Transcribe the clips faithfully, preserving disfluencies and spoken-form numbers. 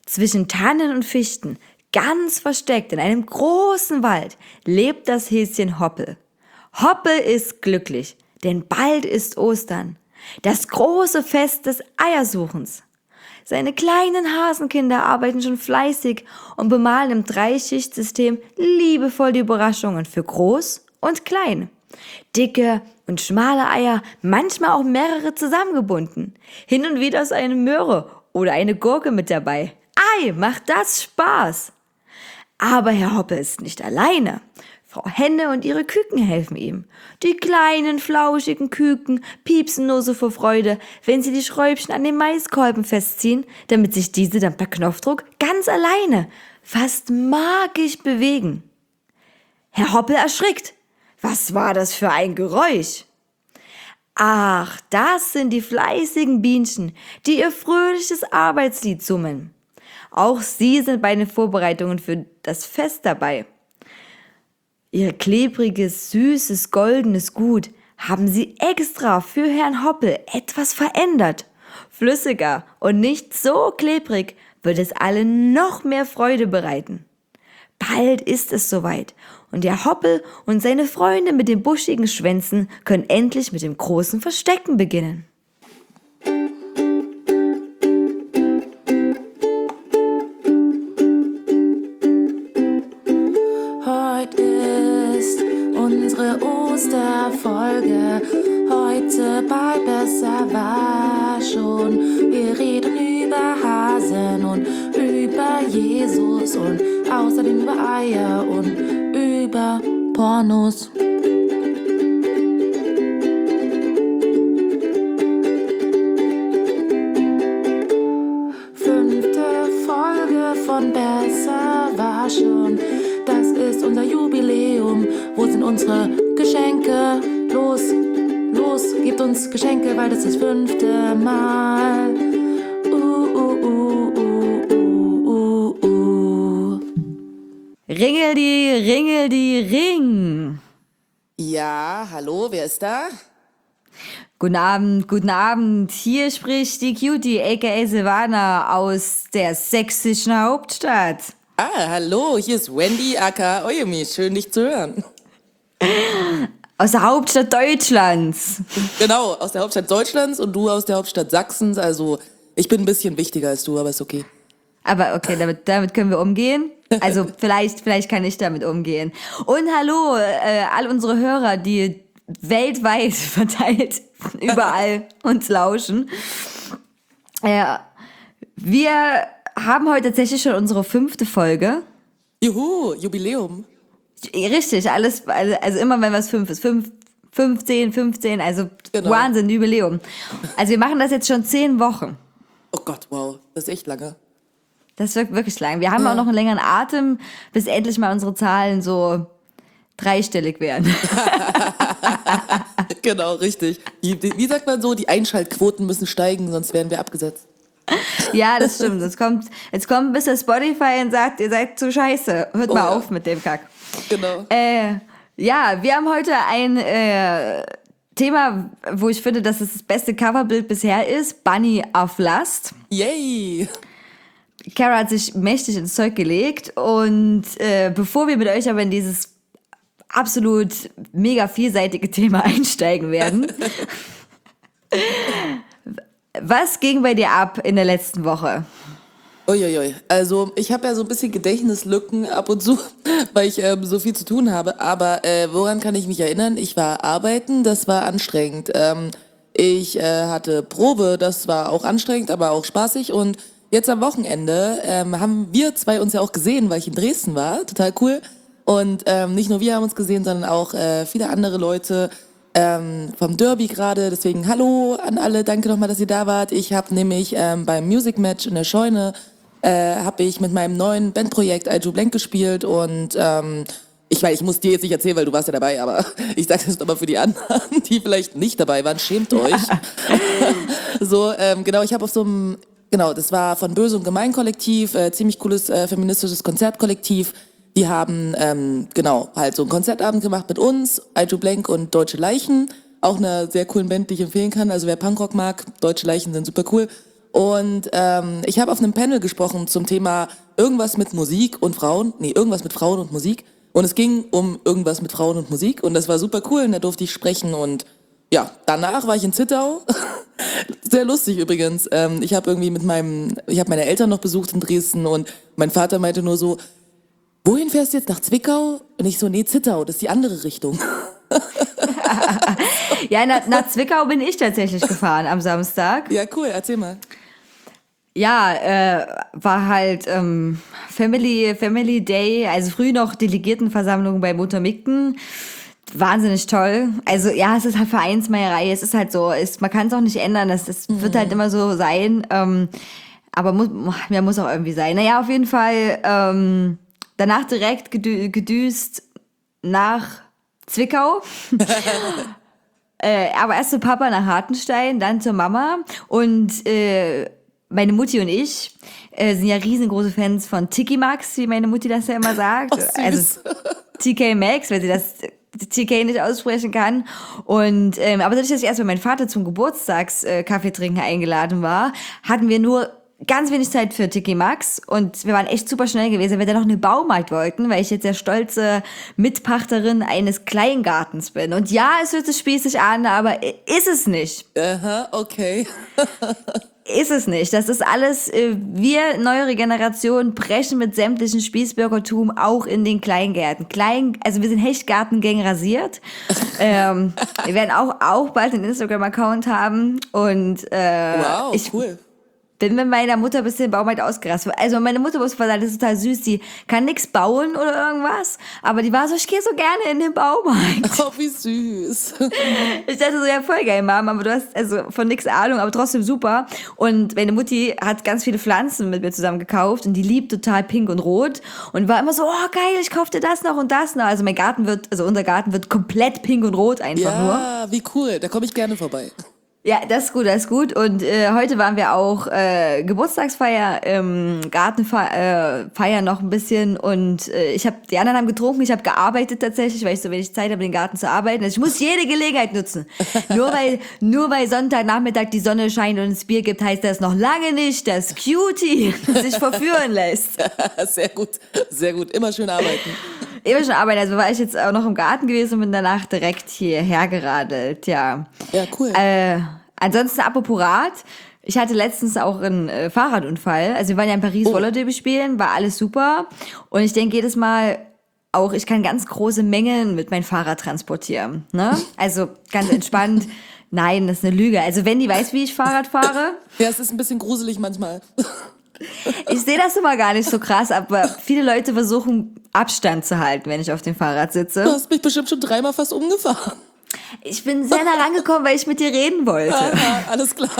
Zwischen Tannen und Fichten, ganz versteckt in einem großen Wald, lebt das Häschen Hoppel. Hoppel ist glücklich, denn bald ist Ostern, das große Fest des Eiersuchens. Seine kleinen Hasenkinder arbeiten schon fleißig und bemalen im Dreischichtsystem liebevoll die Überraschungen für groß und klein. Dicke und schmale Eier, manchmal auch mehrere zusammengebunden. Hin und wieder ist eine Möhre oder eine Gurke mit dabei. Ei, macht das Spaß! Aber Herr Hoppe ist nicht alleine. Frau Henne und ihre Küken helfen ihm. Die kleinen, flauschigen Küken piepsen nur so vor Freude, wenn sie die Schräubchen an den Maiskolben festziehen, damit sich diese dann per Knopfdruck ganz alleine, fast magisch bewegen. Herr Hoppel erschrickt. Was war das für ein Geräusch? Ach, das sind die fleißigen Bienchen, die ihr fröhliches Arbeitslied summen. Auch sie sind bei den Vorbereitungen für das Fest dabei. Ihr klebriges, süßes, goldenes Gut haben sie extra für Herrn Hoppel etwas verändert. Flüssiger und nicht so klebrig wird es allen noch mehr Freude bereiten. Bald ist es soweit und der Hoppel und seine Freunde mit den buschigen Schwänzen können endlich mit dem großen Verstecken beginnen. Osterfolge, heute bei Besser war schon. Wir reden über Hasen und über Jesus und außerdem über Eier und über Pornos. Fünfte Folge von Besser war schon. Das ist unser Jubiläum. Wo sind unsere Geschenke? Los, los, gebt uns Geschenke, weil das ist das fünfte Mal. Uh, uh, uh, uh, uh, uh, uh. Ringeldi, Ringeldi, Ring. Ja, hallo, wer ist da? Guten Abend, guten Abend. Hier spricht die Cutie, aka Silvana aus der sächsischen Hauptstadt. Ah, hallo, hier ist Wendy, aka Oyemi. Schön, dich zu hören. Aus der Hauptstadt Deutschlands. Genau, aus der Hauptstadt Deutschlands und du aus der Hauptstadt Sachsens. Also, ich bin ein bisschen wichtiger als du, aber ist okay. Aber okay, damit, damit können wir umgehen. Also vielleicht, vielleicht kann ich damit umgehen. Und hallo, äh, all unsere Hörer, die weltweit verteilt überall uns lauschen. Äh, wir haben heute tatsächlich schon unsere fünfte Folge. Juhu, Jubiläum. Richtig, alles, also immer wenn was fünf ist, fünf, fünfzehn, fünfzehn, also genau. Wahnsinn, Jubiläum. Also wir machen das jetzt schon zehn Wochen. Oh Gott, wow, das ist echt lange. Das wirkt wirklich lang. Wir haben ja auch noch einen längeren Atem, bis endlich mal unsere Zahlen so dreistellig werden. Genau, richtig. Die, die, wie sagt man so, die Einschaltquoten müssen steigen, sonst werden wir abgesetzt. Ja, das stimmt. Jetzt kommt, jetzt kommt bis der Spotify und sagt, ihr seid zu scheiße. Hört oh, mal ja. auf mit dem Kack. Genau. Äh, ja, wir haben heute ein äh, Thema, wo ich finde, dass es das beste Coverbild bisher ist. Bunny auf Last. Yay! Kara hat sich mächtig ins Zeug gelegt und äh, bevor wir mit euch aber in dieses absolut mega vielseitige Thema einsteigen werden, was ging bei dir ab in der letzten Woche? Uiuiui, also ich habe ja so ein bisschen Gedächtnislücken ab und zu, weil ich ähm, so viel zu tun habe, aber äh, woran kann ich mich erinnern? Ich war arbeiten, das war anstrengend. Ähm, ich äh, hatte Probe, das war auch anstrengend, aber auch spaßig und jetzt am Wochenende ähm, haben wir zwei uns ja auch gesehen, weil ich in Dresden war, total cool. Und ähm, nicht nur wir haben uns gesehen, sondern auch äh, viele andere Leute ähm, vom Derby gerade. Deswegen hallo an alle, danke nochmal, dass ihr da wart. Ich habe nämlich ähm, beim Music Match in der Scheune äh, habe ich mit meinem neuen Bandprojekt I Do Blank gespielt und ähm, ich meine, ich muss dir jetzt nicht erzählen, weil du warst ja dabei, aber ich sage das nochmal für die anderen, die vielleicht nicht dabei waren, schämt euch. So, ähm, genau, ich habe auf so einem Genau, das war von Böse und Gemein Kollektiv, äh, ziemlich cooles äh, feministisches Konzertkollektiv. Die haben, ähm, genau, halt so einen Konzertabend gemacht mit uns, I Do Blank und Deutsche Leichen. Auch eine sehr coolen Band, die ich empfehlen kann. Also wer Punkrock mag, Deutsche Leichen sind super cool. Und ähm, ich habe auf einem Panel gesprochen zum Thema irgendwas mit Musik und Frauen. Nee, irgendwas mit Frauen und Musik. Und es ging um irgendwas mit Frauen und Musik. Und das war super cool. Und da durfte ich sprechen. Und ja, danach war ich in Zittau. Sehr lustig übrigens. Ähm, ich habe irgendwie mit meinem, ich habe meine Eltern noch besucht in Dresden. Und mein Vater meinte nur so, wohin fährst du jetzt? Nach Zwickau? Und ich so, nee, Zittau, das ist die andere Richtung. Ja, nach, nach Zwickau bin ich tatsächlich gefahren am Samstag. Ja, cool, erzähl mal. Ja, äh, war halt ähm, Family, Family Day, also früh noch Delegiertenversammlung bei Muttermikten. Wahnsinnig toll. Also ja, es ist halt Vereinsmeierei, es ist halt so, ist, man kann es auch nicht ändern, das, das mhm. wird halt immer so sein. Ähm, aber muss, ja, muss auch irgendwie sein. Naja, auf jeden Fall ähm, danach direkt gedü- gedüst nach Zwickau. äh, aber erst zu Papa nach Hartenstein, dann zur Mama und äh, meine Mutti und ich äh, sind ja riesengroße Fans von Tiki Max, wie meine Mutti das ja immer sagt. Oh, also T K Maxx, weil sie das T K nicht aussprechen kann. Und ähm, aber dadurch, dass ich erst bei meinem Vater zum Geburtstags äh, Kaffee trinken eingeladen war, hatten wir nur ganz wenig Zeit für Tiki Max und wir waren echt super schnell gewesen, weil wir dann noch einen Baumarkt wollten, weil ich jetzt der stolze Mitpachterin eines Kleingartens bin. Und ja, es hört sich spießig an, aber ist es nicht. Aha, okay. Ist es nicht. Das ist alles, äh, wir, neuere Generation, brechen mit sämtlichen Spießbürgertum auch in den Kleingärten. Klein, also wir sind Hechtgartengang rasiert. ähm, wir werden auch, auch bald einen Instagram-Account haben und äh, wow, ich cool. bin mit meiner Mutter bis in den Baumarkt ausgerastet. Also meine Mutter muss sagen, das ist total süß, die kann nichts bauen oder irgendwas, aber die war so, ich gehe so gerne in den Baumarkt. Oh, wie süß. Ich dachte so, ja, voll geil, Mom, aber du hast also von nichts Ahnung, aber trotzdem super. Und meine Mutti hat ganz viele Pflanzen mit mir zusammen gekauft und die liebt total pink und rot und war immer so, oh geil, ich kauf dir das noch und das noch. Also mein Garten wird, also unser Garten wird komplett pink und rot einfach ja, nur. Ja, wie cool, da komme ich gerne vorbei. Ja, das ist gut, das ist gut. Und äh, heute waren wir auch äh, Geburtstagsfeier, ähm, Gartenfeier äh, noch ein bisschen. Und äh, ich habe, die anderen haben getrunken, ich habe gearbeitet tatsächlich, weil ich so wenig Zeit habe, den Garten zu arbeiten. Also ich muss jede Gelegenheit nutzen. nur weil nur weil Sonntagnachmittag die Sonne scheint und es Bier gibt, heißt das noch lange nicht, dass Cutie sich verführen lässt. Sehr gut, sehr gut. Immer schön arbeiten. Immer schon arbeiten. Also war ich jetzt auch noch im Garten gewesen und bin danach direkt hierher geradelt. Ja, ja cool. Äh, ansonsten apropos Rad. Ich hatte letztens auch einen äh, Fahrradunfall. Also wir waren ja in Paris oh. Rollerderby spielen, war alles super. Und ich denke jedes Mal auch, ich kann ganz große Mengen mit meinem Fahrrad transportieren. Ne? Also ganz entspannt. Nein, das ist eine Lüge. Also wenn die weiß, wie ich Fahrrad fahre. Ja, es ist ein bisschen gruselig manchmal. Ich sehe das immer gar nicht so krass, aber viele Leute versuchen Abstand zu halten, wenn ich auf dem Fahrrad sitze. Du hast mich bestimmt schon dreimal fast umgefahren. Ich bin sehr nah rangekommen, weil ich mit dir reden wollte. Aha, alles klar.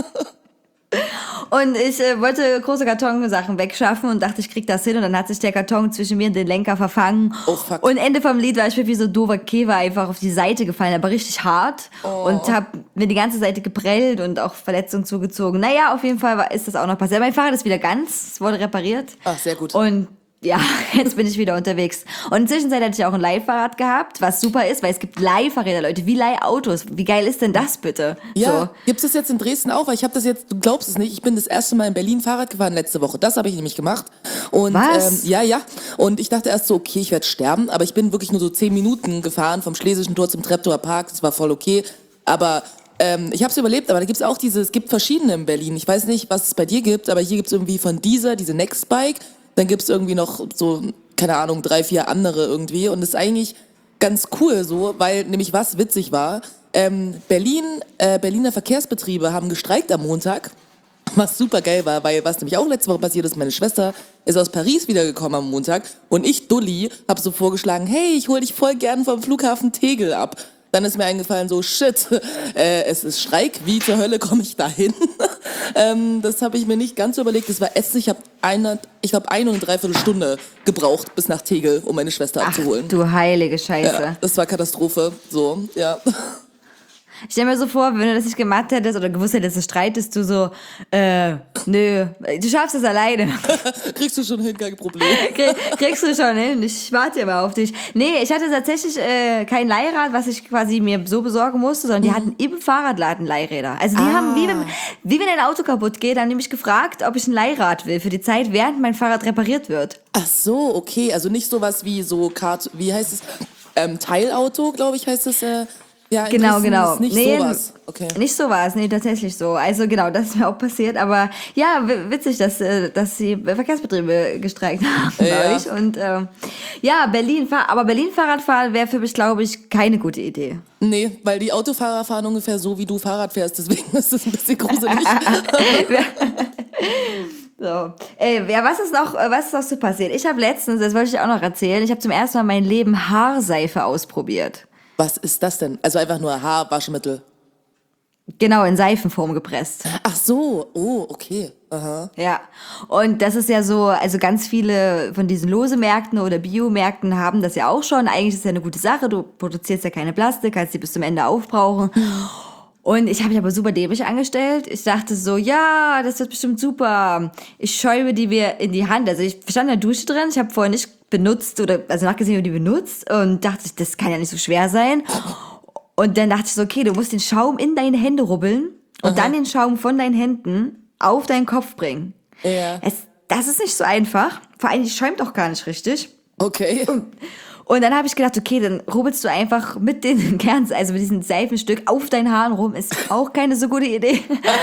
Und ich äh, wollte große Kartonsachen wegschaffen und dachte, ich krieg das hin. Und dann hat sich der Karton zwischen mir und den Lenker verfangen. Oh, fuck. Und Ende vom Lied war ich wie so dover Käfer einfach auf die Seite gefallen, aber richtig hart. Oh. Und hab mir die ganze Seite geprellt und auch Verletzungen zugezogen. Naja, auf jeden Fall war, ist das auch noch passiert. Mein Fahrrad ist wieder ganz, es wurde repariert. Ach, sehr gut. Und ja, jetzt bin ich wieder unterwegs. Und in der Zwischenzeit hatte ich auch ein Leihfahrrad gehabt, was super ist, weil es gibt Leihfahrräder, Leute, wie Leihautos. Wie geil ist denn das bitte? Ja, so. Gibt es das jetzt in Dresden auch? Weil ich habe das jetzt, du glaubst es nicht, ich bin das erste Mal in Berlin Fahrrad gefahren letzte Woche. Das habe ich nämlich gemacht. Und, Was? Ähm, ja, ja. Und ich dachte erst so, okay, ich werde sterben. Aber ich bin wirklich nur so zehn Minuten gefahren vom Schlesischen Tor zum Treptower Park. Das war voll okay. Aber ähm, ich habe es überlebt. Aber da gibt es auch diese, es gibt verschiedene in Berlin. Ich weiß nicht, was es bei dir gibt, aber hier gibt es irgendwie von dieser, diese Nextbike. Dann gibt es irgendwie noch so, keine Ahnung, drei, vier andere irgendwie. Und das ist eigentlich ganz cool so, weil nämlich was witzig war. Ähm, Berlin, äh, Berliner Verkehrsbetriebe haben gestreikt am Montag, was super geil war, weil was nämlich auch letzte Woche passiert ist, meine Schwester ist aus Paris wiedergekommen am Montag und ich, Dulli, habe so vorgeschlagen, hey, ich hol dich voll gern vom Flughafen Tegel ab. Dann ist mir eingefallen, so shit, äh, es ist Streik, wie zur Hölle komme ich da hin? ähm, das habe ich mir nicht ganz so überlegt, das war Essen, ich habe eine, ich glaube eine und dreiviertel Stunde gebraucht bis nach Tegel, um meine Schwester Ach, abzuholen. du heilige Scheiße. Ja, das war Katastrophe, so, ja. Ich stell mir so vor, wenn du das nicht gemacht hättest oder gewusst hättest, dass du streitest, du so, äh, nö, du schaffst es alleine. Kriegst du schon hin, kein Problem. Krieg, kriegst du schon hin, ich warte immer auf dich. Nee, ich hatte tatsächlich äh, kein Leihrad, was ich quasi mir so besorgen musste, sondern die Mhm. hatten im Fahrradladen Leihräder. Also die Ah. haben, wie wenn, wie wenn ein Auto kaputt geht, haben die mich gefragt, ob ich ein Leihrad will für die Zeit, während mein Fahrrad repariert wird. Ach so, okay. Also nicht sowas wie so Kart, wie heißt es? Ähm, Teilauto, glaube ich, heißt es. Äh, ja, in Genau, Dresden genau. ist nicht Nee, sowas. Okay. Nicht sowas, nee, tatsächlich so. Also genau, das ist mir auch passiert. Aber ja, w- witzig, dass, äh, dass die Verkehrsbetriebe gestreikt haben bei Ja. euch. Und ähm, ja, Berlin, Fahr- aber Berlin Fahrradfahren wäre für mich, glaube ich, keine gute Idee. Nee, weil die Autofahrer fahren ungefähr so, wie du Fahrrad fährst. Deswegen ist es ein bisschen gruselig. So. Ey, ja, was ist noch, äh, was ist noch so passiert? Ich habe letztens, das wollte ich auch noch erzählen, ich habe zum ersten Mal mein Leben Haarseife ausprobiert. Was ist das denn? Also einfach nur Haarwaschmittel. Genau, in Seifenform gepresst. Ach so, oh, okay. Aha. Ja, und das ist ja so, also ganz viele von diesen Lose-Märkten oder Biomärkten haben das ja auch schon. Eigentlich ist es ja eine gute Sache, du produzierst ja keine Plastik, kannst die bis zum Ende aufbrauchen. Und ich habe mich aber super dämlich angestellt. Ich dachte so, ja, das wird bestimmt super. Ich schäume die mir in die Hand. Also ich stand in der Dusche drin, ich habe vorher nicht benutzt oder also nachgesehen, wie die benutzt und dachte, das kann ja nicht so schwer sein. Und dann dachte ich so, okay, du musst den Schaum in deine Hände rubbeln und Aha. dann den Schaum von deinen Händen auf deinen Kopf bringen. Ja. Es, das ist nicht so einfach. Vor allem, die schäumt auch gar nicht richtig. Okay. Und dann habe ich gedacht, okay, dann rubbelst du einfach mit den Kerns, also mit diesem Seifenstück auf deinen Haaren rum. Ist auch keine so gute Idee.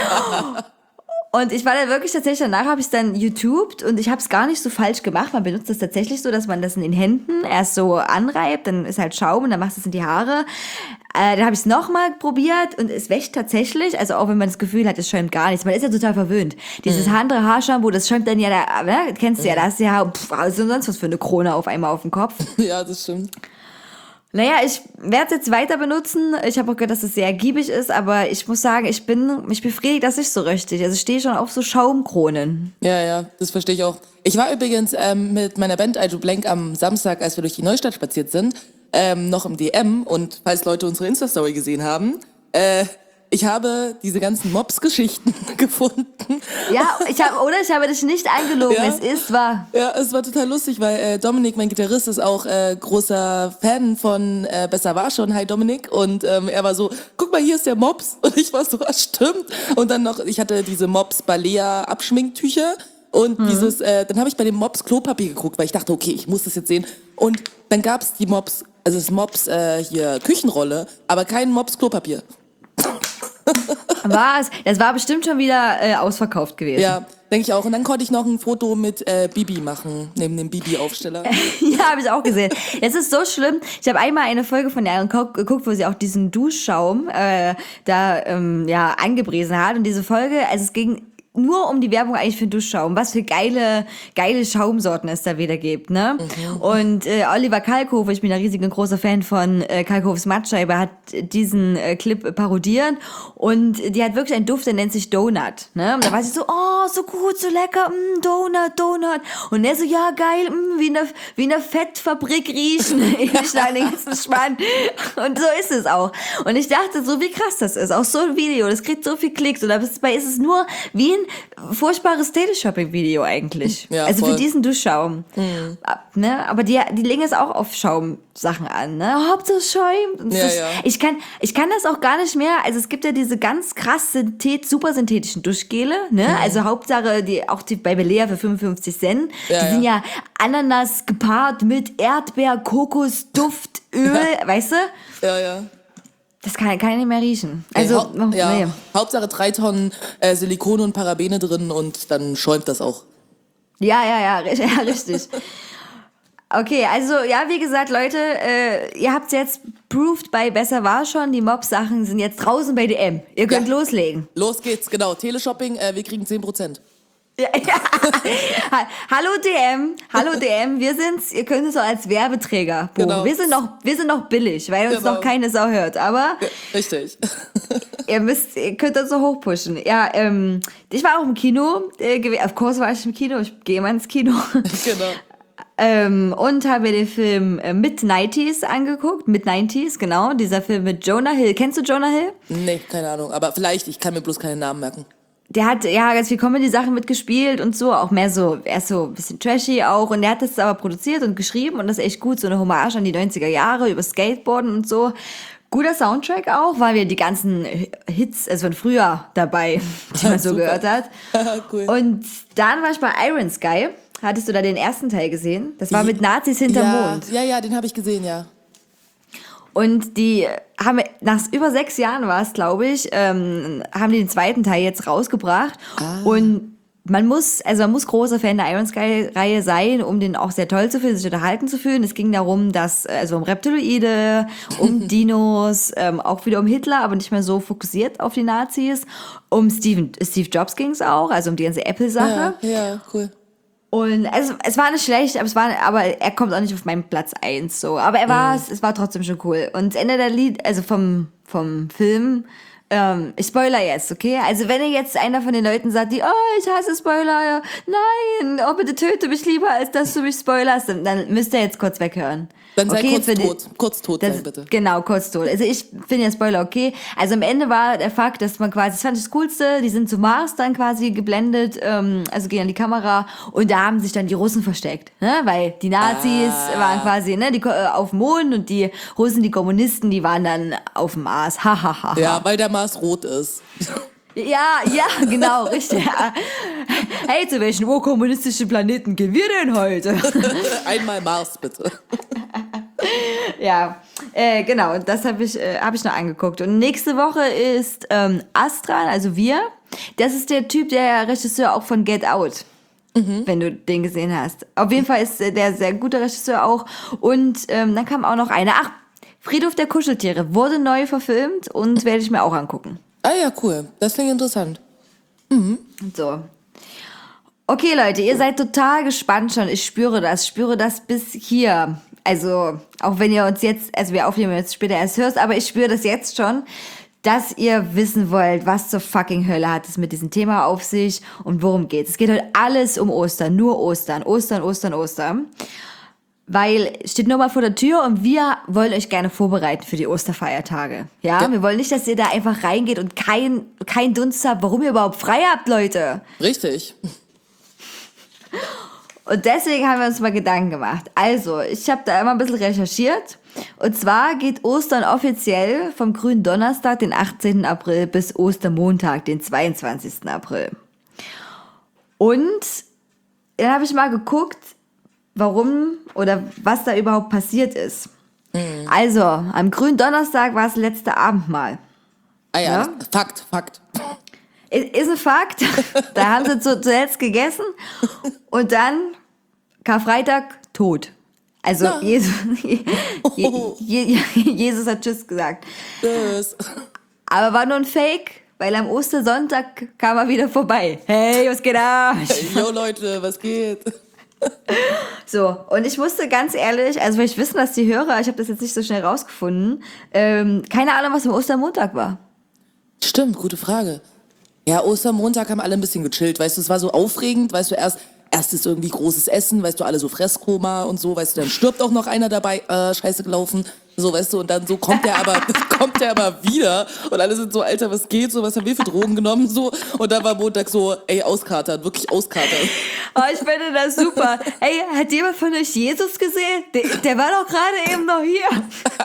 Und ich war dann wirklich tatsächlich, danach habe ich es dann YouTubed und ich habe es gar nicht so falsch gemacht. Man benutzt das tatsächlich so, dass man das in den Händen erst so anreibt, dann ist halt Schaum und dann machst du es in die Haare. Äh, dann habe ich es nochmal probiert und es wäscht tatsächlich, also auch wenn man das Gefühl hat, es schäumt gar nichts. Man ist ja total verwöhnt. Dieses Mhm. andere Haarshampoo, das schäumt dann ja, da, ne? Kennst du ja, da hast du ja pff, also sonst was für eine Krone auf einmal auf dem Kopf. Ja, das stimmt. Naja, ich werde es jetzt weiter benutzen. Ich habe auch gehört, dass es sehr ergiebig ist, aber ich muss sagen, ich bin, mich befriedigt das nicht so richtig. Also ich stehe schon auf so Schaumkronen. Ja, ja, das verstehe ich auch. Ich war übrigens ähm, mit meiner Band I Do Blank am Samstag, als wir durch die Neustadt spaziert sind, ähm, noch im D M. Und falls Leute unsere Insta-Story gesehen haben, äh, ich habe diese ganzen Mobs-Geschichten gefunden. Ja, ich habe, oder ich habe dich nicht angelogen. Ja. Es ist wahr. Ja, es war total lustig, weil äh, Dominik, mein Gitarrist, ist auch äh, großer Fan von äh, Besser war schon. Hi Dominik. Und ähm, er war so, guck mal, hier ist der Mops. Und ich war so, was stimmt? Und dann noch, ich hatte diese Mops Balea Abschminktücher. Und Mhm. dieses, äh, dann habe ich bei dem Mops Klopapier geguckt, weil ich dachte, okay, ich muss das jetzt sehen. Und dann gab's die Mops, also das Mops äh, hier Küchenrolle, aber kein Mops Klopapier. Was? Das war bestimmt schon wieder äh, ausverkauft gewesen. Ja, denke ich auch. Und dann konnte ich noch ein Foto mit äh, Bibi machen, neben dem Bibi-Aufsteller. Ja, habe ich auch gesehen. Es ist so schlimm. Ich habe einmal eine Folge von der geguckt, wo sie auch diesen Duschschaum äh, da ähm, ja angepriesen hat. Und diese Folge, also es ging nur um die Werbung eigentlich für Duschschaum, was für geile, geile Schaumsorten es da wieder gibt, ne? Mhm. Und äh, Oliver Kalkofe, ich bin ein riesiger großer Fan von äh, Kalkofes Mattscheibe, hat diesen äh, Clip parodiert und die hat wirklich einen Duft, der nennt sich Donut, ne? Und da war sie so, oh, so gut, so lecker, mm, Donut, Donut. Und er so, ja, geil, mm, wie in der, wie in der Fettfabrik riechen. Ich schneide den ganzen Spann. Und so ist es auch. Und ich dachte so, wie krass das ist. Auch so ein Video, das kriegt so viel Klicks. Und dabei ist es nur wie ein furchtbares Teleshopping-Video eigentlich. Ja, also voll. für diesen Duschschaum. Mhm. Ne? Aber die, die legen es auch auf Schaumsachen an. Ne? Hauptsache es schäumt. Und Ja, das, ja. Ich, kann, ich kann das auch gar nicht mehr. Also es gibt ja diese ganz krass synthet, super synthetischen Duschgele. Ne? Mhm. Also Hauptsache, die, auch die bei Belea für fünfundfünfzig Cent. Ja, die ja. sind ja Ananas gepaart mit Erdbeer, Kokos, Duft, Öl. Weißt du? Ja, ja. Das kann, kann ich nicht mehr riechen. Also, Hau oh, ja, nee. Hauptsache drei Tonnen äh, Silikon und Parabene drin und dann schäumt das auch. Ja, ja, ja, ri- ja, richtig. Okay, also ja, wie gesagt, Leute, äh, ihr habt's jetzt proved bei Besser war schon. Die Mob-Sachen sind jetzt draußen bei D M. Ihr könnt Ja. loslegen. Los geht's, genau. Teleshopping, äh, wir kriegen zehn Prozent. Ja, ja. Ha- Hallo D M, hallo D M, wir sind's. Ihr könnt es auch als Werbeträger buchen. Genau. Wir sind noch, wir sind noch billig, weil uns Genau. noch keine Sau hört. Aber Ja, richtig. ihr müsst, ihr könnt uns so hochpushen. Ja, ähm, ich war auch im Kino. Äh, gew- of course war ich im Kino. Ich gehe immer ins Kino. Genau. Ähm, und habe mir den Film äh, Mid-neunziger angeguckt. Mid-neunziger, genau. Dieser Film mit Jonah Hill. Kennst du Jonah Hill? Nee, keine Ahnung. Aber vielleicht, ich kann mir bloß keine Namen merken. Der hat ja ganz viel Comedy-Sachen mitgespielt und so, auch mehr so, er ist so ein bisschen trashy auch. Und der hat das aber produziert und geschrieben und das ist echt gut, so eine Hommage an die neunziger Jahre über Skateboarden und so. Guter Soundtrack auch, weil wir die ganzen Hits, also von früher dabei, die man so Super. gehört hat. Cool. Und dann war ich bei Iron Sky. Hattest du da den ersten Teil gesehen? Das war mit Nazis hinterm ja, Mond. Ja, ja, den habe ich gesehen, ja. Und die haben, nach über sechs Jahren war es, glaube ich, ähm, haben die den zweiten Teil jetzt rausgebracht. Ah. Und man muss, also man muss großer Fan der Iron Sky-Reihe sein, um den auch sehr toll zu fühlen, sich unterhalten zu fühlen. Es ging darum, dass, also um Reptiloide, um Dinos, ähm, auch wieder um Hitler, aber nicht mehr so fokussiert auf die Nazis. Um Steven, Steve Jobs ging es auch, also um die ganze Apple-Sache. Ja, ja, cool. Und also, es war nicht schlecht, aber es war, aber er kommt auch nicht auf meinen Platz eins so. Aber er war, Mhm. es, es war trotzdem schon cool. Und das Ende der Lied, also vom, vom Film, ähm, ich spoiler jetzt, okay? Also wenn ihr jetzt einer von den Leuten sagt, die, oh, ich hasse Spoiler, nein, oh, bitte töte mich lieber, als dass du mich spoilerst, dann, dann müsst ihr jetzt kurz weghören. Dann sei okay, kurz jetzt, wenn tot. ihr- Kurz tot das, sein, bitte. Genau, kurz tot. Also ich finde ja Spoiler okay. Also am Ende war der Fakt, dass man quasi, das fand ich das Coolste, die sind zu Mars dann quasi geblendet, ähm, also gehen an die Kamera und da haben sich dann die Russen versteckt, ne? Weil die Nazis Ah. waren quasi ne, die, Ko- äh, auf dem Mond und die Russen, die Kommunisten, die waren dann auf dem Mars. Hahaha. Ja, weil der Mars rot ist. Ja, ja, genau, richtig. Hey, zu welchen urkommunistischen Planeten gehen wir denn heute? Einmal Mars, bitte. Ja, äh, genau, und das habe ich, äh, hab ich noch angeguckt. Und nächste Woche ist ähm, Astral, also wir. Das ist der Typ, der Regisseur auch von Get Out, wenn du den gesehen hast. Auf jeden Fall ist äh, der sehr guter Regisseur auch. Und ähm, dann kam auch noch einer. Ach, Friedhof der Kuscheltiere wurde neu verfilmt und werde ich mir auch angucken. Ah ja, cool. Das klingt interessant. So. Okay, Leute, ihr seid total gespannt schon. Ich spüre das. Ich spüre das bis hier. Also, auch wenn ihr uns jetzt, also wir aufnehmen jetzt später erst hörst, aber ich spüre das jetzt schon, dass ihr wissen wollt, was zur fucking Hölle hat es mit diesem Thema auf sich und worum geht's. Es geht heute alles um Ostern, nur Ostern, Ostern, Ostern, Ostern. Weil steht nur mal vor der Tür und wir wollen euch gerne vorbereiten für die Osterfeiertage. Ja, Ja. wir wollen nicht, dass ihr da einfach reingeht und kein, kein Dunst habt, warum ihr überhaupt frei habt, Leute. Richtig. Und deswegen haben wir uns mal Gedanken gemacht. Also, ich habe da immer ein bisschen recherchiert. Und zwar geht Ostern offiziell vom grünen Donnerstag, den achtzehnten April, bis Ostermontag, den zweiundzwanzigsten April. Und dann habe ich mal geguckt, warum oder was da überhaupt passiert ist. Also, am grünen Donnerstag war es letzte Abendmahl. Ah ja, Ja? das- Fakt, Fakt. Ist ist ein Fakt. Da haben sie zu, zuletzt gegessen und dann Karfreitag tot. Also Ja. Jesus, Je, Je, Jesus hat Tschüss gesagt. Das. Aber war nur ein Fake, weil am Ostersonntag kam er wieder vorbei. Hey, was geht ab? Jo Leute, was geht? So, und ich musste ganz ehrlich, also vielleicht wissen das die Hörer, ich habe das jetzt nicht so schnell rausgefunden, ähm, keine Ahnung, was am Ostermontag war. Stimmt, gute Frage. Ja, Ostermontag haben alle ein bisschen gechillt, weißt du, es war so aufregend, weißt du, erst, erst ist irgendwie großes Essen, weißt du, alle so Fresskoma und so, weißt du, dann stirbt auch noch einer dabei, äh, scheiße gelaufen, so, weißt du, und dann so kommt der aber, kommt der aber wieder und alle sind so, Alter, was geht, so, was haben wir für Drogen genommen, so, und dann war Montag so, ey, auskatern, wirklich auskatern. Oh, ich finde das super. Hey, hat jemand von euch Jesus gesehen? Der, der war doch gerade eben noch hier.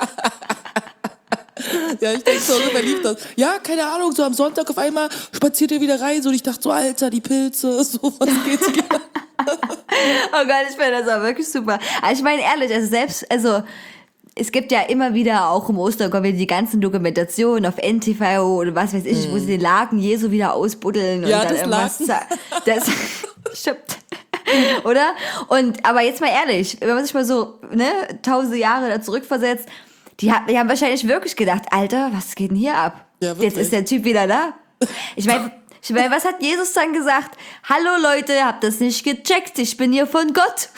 Ja, ich denke so, wer liebt das? Ja, keine Ahnung, so am Sonntag auf einmal spaziert er wieder rein, so, und ich dachte so, Alter, die Pilze, so, was geht hier? Oh Gott, ich finde das auch wirklich super. Aber ich meine ehrlich, also selbst, also es gibt ja immer wieder auch im Ostergott wieder die ganzen Dokumentationen auf N T V oder was weiß ich, wo sie den Laken Jesu wieder ausbuddeln und Ja, dann das irgendwas. Laken. za- Das stimmt. Oder? Und aber jetzt mal ehrlich, wenn man sich mal so ne tausende Jahre da zurückversetzt, die, ha- die haben wahrscheinlich wirklich gedacht, Alter, was geht denn hier ab? Ja, Jetzt wirklich. ist der Typ wieder da. Ich meine, ich mein, was hat Jesus dann gesagt? Hallo Leute, habt das nicht gecheckt, ich bin hier von Gott.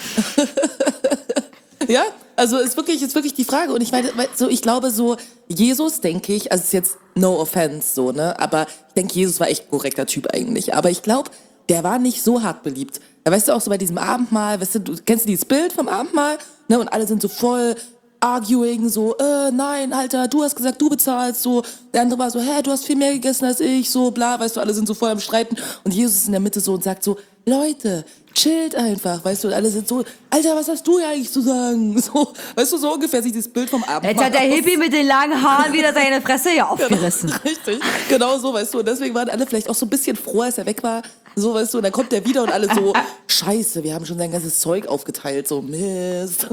Ja, also ist wirklich, ist wirklich die Frage. Und ich meine, weil- so, ich glaube so, Jesus, denke ich, also ist jetzt no offense, so, ne, aber ich denke, Jesus war echt ein korrekter Typ eigentlich. Aber ich glaube, der war nicht so hart beliebt. Da weißt du auch so bei diesem Abendmahl, weißt du, du kennst du dieses Bild vom Abendmahl? Ne, und alle sind so voll arguing, so, äh, nein, Alter, du hast gesagt, du bezahlst, so. Der andere war so, hä, du hast viel mehr gegessen als ich, so, bla, weißt du, alle sind so voll am Streiten. Und Jesus ist in der Mitte so und sagt so, Leute, chillt einfach, weißt du, und alle sind so, Alter, was hast du ja eigentlich zu sagen? So, weißt du, so ungefähr sich dieses Bild vom Abendmahl. Jetzt hat der Hippie mit den langen Haaren wieder seine Fresse hier aufgerissen. Genau, richtig, genau so, weißt du, und deswegen waren alle vielleicht auch so ein bisschen froh, als er weg war, so, weißt du, und dann kommt der wieder und alle so, scheiße, wir haben schon sein ganzes Zeug aufgeteilt, so, Mist.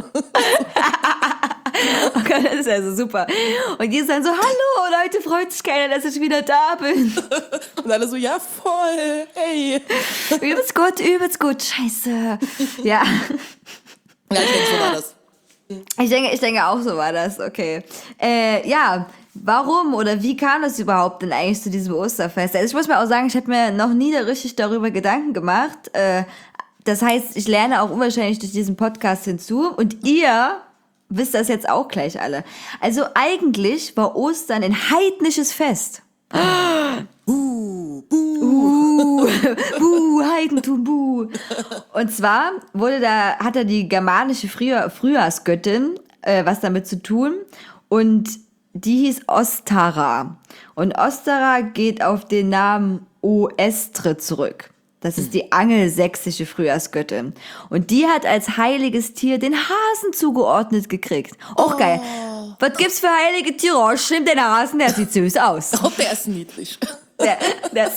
Oh Gott, das ist also super. Und Jesus dann so, hallo, Leute, freut sich keiner, dass ich wieder da bin. Und alle so, ja, voll, hey. Übelst gut, übelst gut, scheiße. Ja. Ja, ich denke, so war das. Ich denke, ich denke auch, so war das, okay. Äh, ja, warum oder wie kam es überhaupt denn eigentlich zu diesem Osterfest? Also ich muss mir auch sagen, ich habe mir noch nie da richtig darüber Gedanken gemacht. Äh, das heißt, ich lerne auch unwahrscheinlich durch diesen Podcast hinzu. Und ihr wisst das jetzt auch gleich alle. Also eigentlich war Ostern ein heidnisches Fest. Buh, buh. Uh, buh, Heidentum, buh. Und zwar wurde da, hat er die germanische Frühjahr, Frühjahrsgöttin äh, was damit zu tun. Und die hieß Ostara. Und Ostara geht auf den Namen Oestre zurück. Das ist die angelsächsische Frühjahrsgöttin. Und die hat als heiliges Tier den Hasen zugeordnet gekriegt. Auch Oh. geil. Was gibt's für heilige Tiere? Oh, stimmt, den Hasen, der sieht süß aus. Oh, der ist niedlich. Der, das.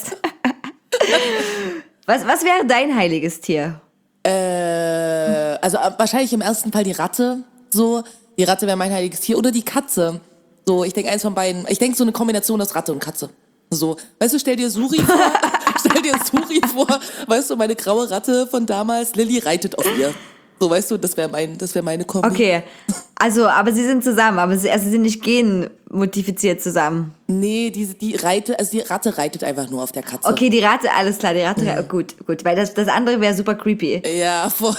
Was, was wäre dein heiliges Tier? Äh, also äh, wahrscheinlich im ersten Fall die Ratte, so. Die Ratte wäre mein heiliges Tier. Oder die Katze. So, ich denke eins von beiden. Ich denke so eine Kombination aus Ratte und Katze. So, weißt du, stell dir Suri vor, stell dir Suri vor, weißt du, meine graue Ratte von damals, Lilly reitet auf ihr. So, weißt du, das wäre mein, das wäre meine Kombi. Okay, also, aber sie sind zusammen, aber sie, also sie sind nicht genmodifiziert zusammen. Nee, die, die reitet, also die Ratte reitet einfach nur auf der Katze. Okay, die Ratte, alles klar, die Ratte, ja. gut, gut, weil das, das andere wäre super creepy. Ja, voll.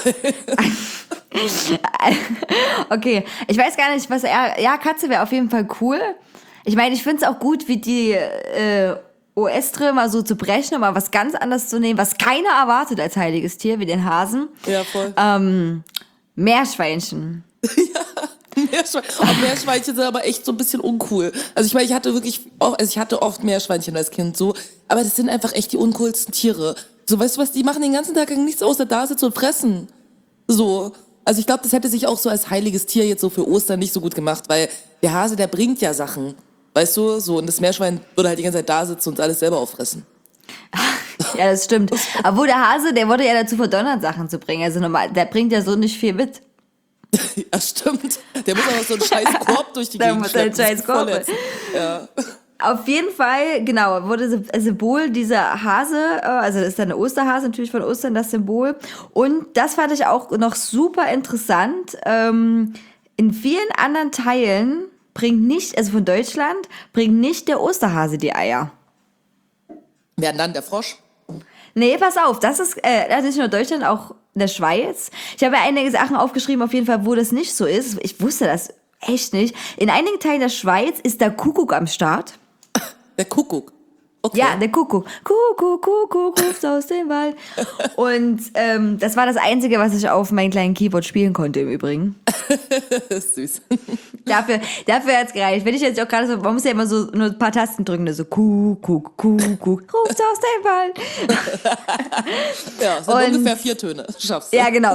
Okay, ich weiß gar nicht, was er, ja, Katze wäre auf jeden Fall cool. Ich meine, ich finde es auch gut, wie die äh, Oestre mal so zu brechen und mal was ganz anderes zu nehmen, was keiner erwartet als heiliges Tier, wie den Hasen. Ja, voll. Ähm, Meerschweinchen. Meerschweinchen. Oh, Meerschweinchen sind aber echt so ein bisschen uncool. Also ich meine, ich hatte wirklich, auch, also ich hatte oft Meerschweinchen als Kind so, aber das sind einfach echt die uncoolsten Tiere. So, weißt du was, die machen den ganzen Tag nichts außer da sitzen und fressen. So. Also ich glaube, das hätte sich auch so als heiliges Tier jetzt so für Ostern nicht so gut gemacht, weil der Hase, der bringt ja Sachen. Weißt du, so, und das Meerschwein würde halt die ganze Zeit da sitzen und alles selber auffressen. Ja, das stimmt. Obwohl der Hase, der wurde ja dazu verdonnert, Sachen zu bringen. Also normal, der bringt ja so nicht viel mit. Ja, stimmt. Der muss auch so einen scheiß Korb durch die Der Gegend muss einen schleppen. scheiß Korb. Voll ja. Auf jeden Fall, genau, wurde das Symbol dieser Hase, äh, also das ist dann eine Osterhase natürlich von Ostern, das Symbol. Und das fand ich auch noch super interessant. Ähm, in vielen anderen Teilen bringt nicht, also von Deutschland, bringt nicht der Osterhase die Eier. Wer dann, der Frosch? Nee, pass auf, das ist äh, nicht nur Deutschland, auch in der Schweiz. Ich habe ja einige Sachen aufgeschrieben, auf jeden Fall, wo das nicht so ist. Ich wusste das echt nicht. In einigen Teilen der Schweiz ist der Kuckuck am Start. Der Kuckuck. Okay. Ja, der Kuckuck. Kuckuck, Kuckuck, ruft aus dem Wald. Und ähm, das war das Einzige, was ich auf meinem kleinen Keyboard spielen konnte im Übrigen. Das ist süß. Dafür, dafür hat's gereicht. Wenn ich jetzt auch gerade so, man muss ja immer so nur ein paar Tasten drücken, so Kuckuck, Kuckuck, ruft aus dem Wald. Ja, es sind Und- ungefähr vier Töne. Schaffst du. Ja, genau.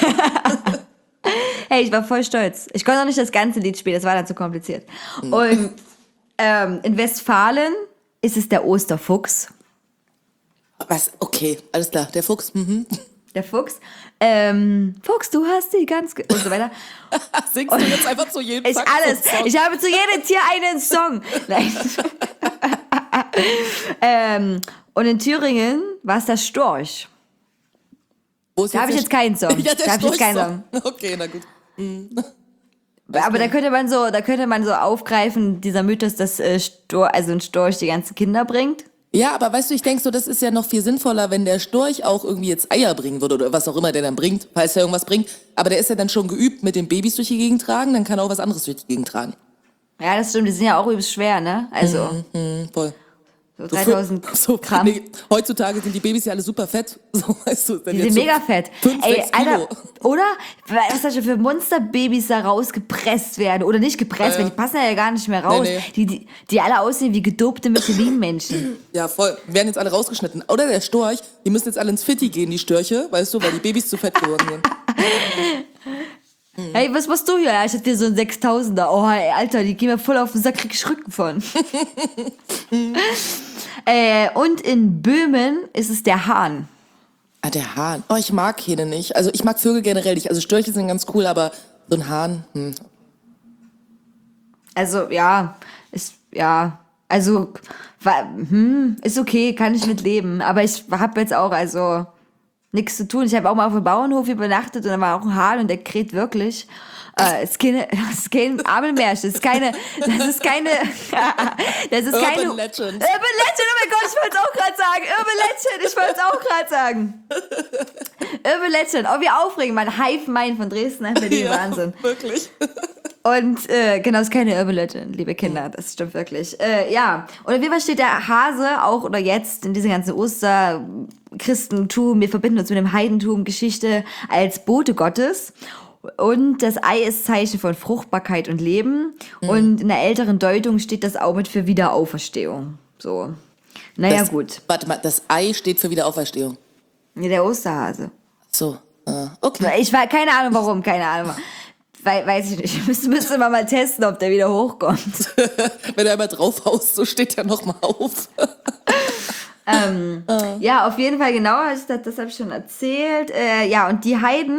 Hey, ich war voll stolz. Ich konnte auch nicht das ganze Lied spielen, das war dann zu kompliziert. Und ähm, in Westfalen ist es der Osterfuchs. Was? Okay, alles klar. Der Fuchs. Mhm. Der Fuchs. Ähm, Fuchs, du hast die ganz... Ge und so weiter. Singst du jetzt einfach zu jedem Ist Tag alles. so einen Song? Ich habe zu jedem Tier einen Song. Nein. ähm, und in Thüringen war es der Storch. Wo ist Da habe ich der jetzt keinen Song. Ja, der Da habe ich jetzt keinen Song. Storchsong. Okay, na gut. Aber da könnte man so, da könnte man so aufgreifen, dieser Mythos, dass äh, Stor also ein Storch die ganzen Kinder bringt. Ja, aber weißt du, ich denke so, das ist ja noch viel sinnvoller, wenn der Storch auch irgendwie jetzt Eier bringen würde oder was auch immer der dann bringt, falls er irgendwas bringt. Aber der ist ja dann schon geübt mit den Babys durch die Gegend tragen, dann kann er auch was anderes durch die Gegend tragen. Ja, das stimmt. Die sind ja auch übelst schwer, ne? Also, Mhm, voll. So So dreitausend fün- so, Gramm. nee, heutzutage sind die Babys ja alle super fett. So, weißt du, wenn Die jetzt sind so mega fett. Fünf, Ey, sechs Kilo. Alter, oder? Was da schon für Monsterbabys da rausgepresst werden. Oder nicht gepresst Ja, werden, ja. die passen ja gar nicht mehr raus. Nee, nee. Die, die, die alle aussehen wie gedopte Michelin-Menschen. Ja, voll. Werden jetzt alle rausgeschnitten. Oder der Storch, die müssen jetzt alle ins Fitti gehen, die Störche, weißt du, weil die Babys zu fett geworden sind. Hey, was machst du hier? Ja, ich hatte dir so ein sechstausender. Oh, ey, Alter, die gehen mir voll auf den Sack, krieg ich Rücken von. äh, und in Böhmen ist es der Hahn. Ah, der Hahn. Oh, ich mag Hähne nicht. Also ich mag Vögel generell nicht. Also Störche sind ganz cool, aber so ein Hahn, hm. Also, ja, ist, ja, also, war, hm, ist okay, kann ich mit leben. Aber ich hab jetzt auch, also, nichts zu tun. Ich habe auch mal auf dem Bauernhof übernachtet und da war auch ein Hahn und der kräht wirklich. Äh, es ist keine, das ist kein Amelmärchen, das ist keine, das ist keine, das ist Urban keine. Legend. Urban Legend, oh mein Gott, ich wollte es auch gerade sagen. Urban Legend, ich wollte es auch gerade sagen. Urban Legend, oh, wie aufregend, mein Hive Mind von Dresden, einfach die Wahnsinn. Wirklich. Und äh, genau, das ist keine Urban Legend, liebe Kinder, das stimmt wirklich. Äh, ja, und auf jeden Fall steht der Hase auch oder jetzt in dieser ganzen Osterchristentum, wir verbinden uns mit dem Heidentum, Geschichte als Bote Gottes. Und das Ei ist Zeichen von Fruchtbarkeit und Leben. Mhm. Und in der älteren Deutung steht das auch mit für Wiederauferstehung. So, naja, Das, gut. Warte mal, das Ei steht für Wiederauferstehung. Ja, der Osterhase. So, äh, okay. Ich war, keine Ahnung warum, keine Ahnung. Wei- weiß ich nicht. Müsste, müsste man mal testen, ob der wieder hochkommt. Wenn er einmal draufhaust, so steht er nochmal auf. ähm, ja, auf jeden Fall, genau, das, das habe ich schon erzählt. Äh, ja, und die Heiden,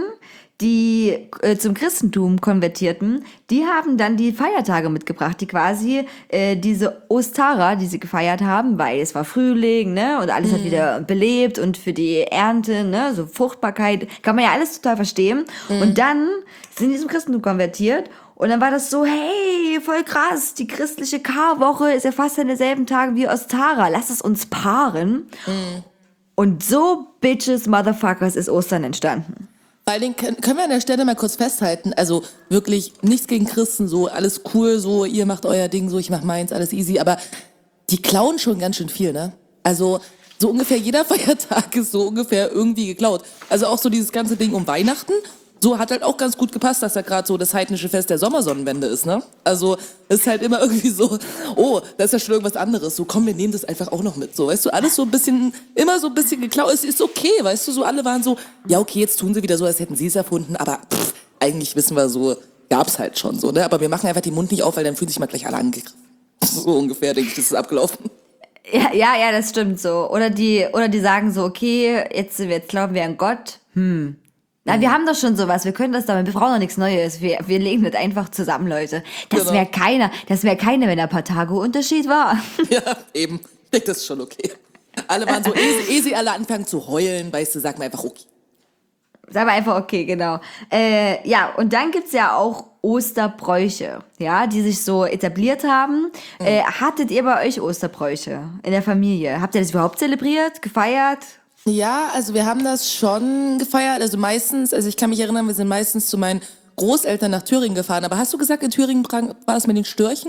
die äh, zum Christentum konvertierten, die haben dann die Feiertage mitgebracht, die quasi äh, diese Ostara, die sie gefeiert haben, weil es war Frühling, ne, und alles mhm. hat wieder belebt und für die Ernte, ne, so Fruchtbarkeit, kann man ja alles total verstehen. Mhm. Und dann sind die zum Christentum konvertiert und dann war das so, hey, voll krass, die christliche Karwoche ist ja fast an denselben Tagen wie Ostara, lass es uns paaren. Mhm. Und so, Bitches, Motherfuckers, ist Ostern entstanden. Vor allen Dingen können können wir an der Stelle mal kurz festhalten, also wirklich nichts gegen Christen, so alles cool, so ihr macht euer Ding, so ich mach meins, alles easy, aber die klauen schon ganz schön viel, ne? Also so ungefähr jeder Feiertag ist so ungefähr irgendwie geklaut. Also auch so dieses ganze Ding um Weihnachten, so hat halt auch ganz gut gepasst, dass da gerade so das heidnische Fest der Sommersonnenwende ist, ne? Also es ist halt immer irgendwie so, oh, da ist ja schon irgendwas anderes, so komm, wir nehmen das einfach auch noch mit, so, weißt du, alles so ein bisschen, immer so ein bisschen geklaut, es ist okay, weißt du, so alle waren so, ja okay, jetzt tun sie wieder so, als hätten sie es erfunden, aber pff, eigentlich wissen wir so, gab's halt schon so, ne, aber wir machen einfach den Mund nicht auf, weil dann fühlen sich mal gleich alle angegriffen. So ungefähr, denke ich, das ist abgelaufen. Ja, ja, ja, das stimmt so. Oder die, oder die sagen so, okay, jetzt, jetzt glauben wir an Gott, hm. Na, wir haben doch schon sowas, wir können das damit, wir brauchen doch nichts Neues, wir, wir legen das einfach zusammen, Leute. Das Genau. wäre keiner, das wäre keiner, wenn da ein paar Tage Unterschied war. Ja, eben, ich denke, das ist schon okay. Alle waren so, ehe sie, ehe sie alle anfangen zu heulen, weißt du, sag mal einfach okay. Sagen wir einfach okay, genau. Äh, ja, und dann gibt's ja auch Osterbräuche, ja, die sich so etabliert haben. Mhm. Äh, hattet ihr bei euch Osterbräuche in der Familie? Habt ihr das überhaupt zelebriert, gefeiert? Ja, also wir haben das schon gefeiert, also meistens, also ich kann mich erinnern, wir sind meistens zu meinen Großeltern nach Thüringen gefahren, aber hast du gesagt, in Thüringen war das mit den Störchen?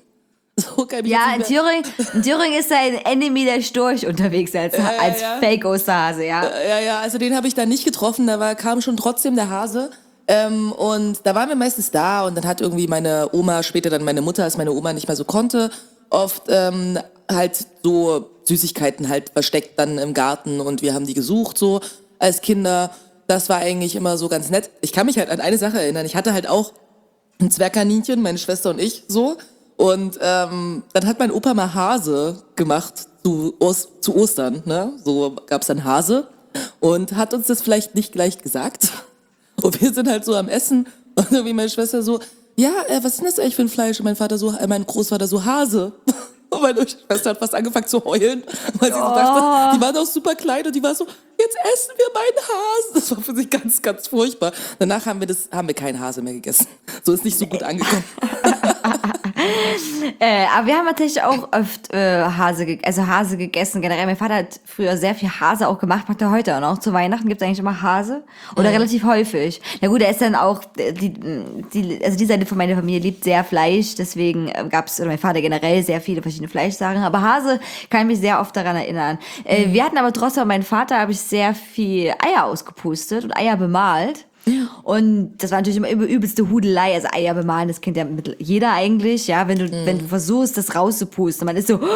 So kann ich Ja, in jetzt nicht Thüringen, in Thüringen ist ein Enemy der Storch unterwegs als, Ja, ja, als ja. Fake-Osterhase, ja. mehr- Ja, ja, also den habe ich da nicht getroffen, da war, kam schon trotzdem der Hase. Ähm, und da waren wir meistens da und dann hat irgendwie meine Oma, später dann meine Mutter, als meine Oma nicht mehr so konnte, oft ähm, halt so Süßigkeiten halt versteckt dann im Garten und wir haben die gesucht so als Kinder. Das war eigentlich immer so ganz nett. Ich kann mich halt an eine Sache erinnern. Ich hatte halt auch ein Zwergkaninchen, meine Schwester und ich so. Und ähm, dann hat mein Opa mal Hase gemacht zu, Os zu Ostern. Ne? So gab's dann Hase und hat uns das vielleicht nicht gleich gesagt. Und wir sind halt so am Essen und irgendwie meine Schwester so, ja, äh, was ist denn das eigentlich für ein Fleisch? Und mein Vater so, äh, mein Großvater so, Hase. Und meine Schwester hat fast angefangen zu heulen, weil sie so dachte, die war doch super klein und die war so, jetzt essen wir meinen Hasen. Das war für sie ganz, ganz furchtbar. Danach haben wir das, haben wir keinen Hase mehr gegessen. So ist nicht so gut angekommen. äh, aber wir haben natürlich auch oft äh, Hase, ge- also Hase gegessen. Generell, mein Vater hat früher sehr viel Hase auch gemacht, macht er heute auch noch. Zu Weihnachten gibt es eigentlich immer Hase. Oder Mhm. relativ häufig. Na gut, er ist dann auch, äh, die, die, also die Seite von meiner Familie liebt sehr Fleisch, deswegen gab es, oder mein Vater generell, sehr viele verschiedene Fleischsachen. Aber Hase kann ich mich sehr oft daran erinnern. Äh, wir hatten aber trotzdem, mein Vater habe ich sehr viel Eier ausgepustet und Eier bemalt. Und das war natürlich immer übel- übelste Hudelei, also Eier bemalen, das kennt ja mit jeder eigentlich, ja, wenn du, wenn du versuchst, das rauszupusten, man ist so,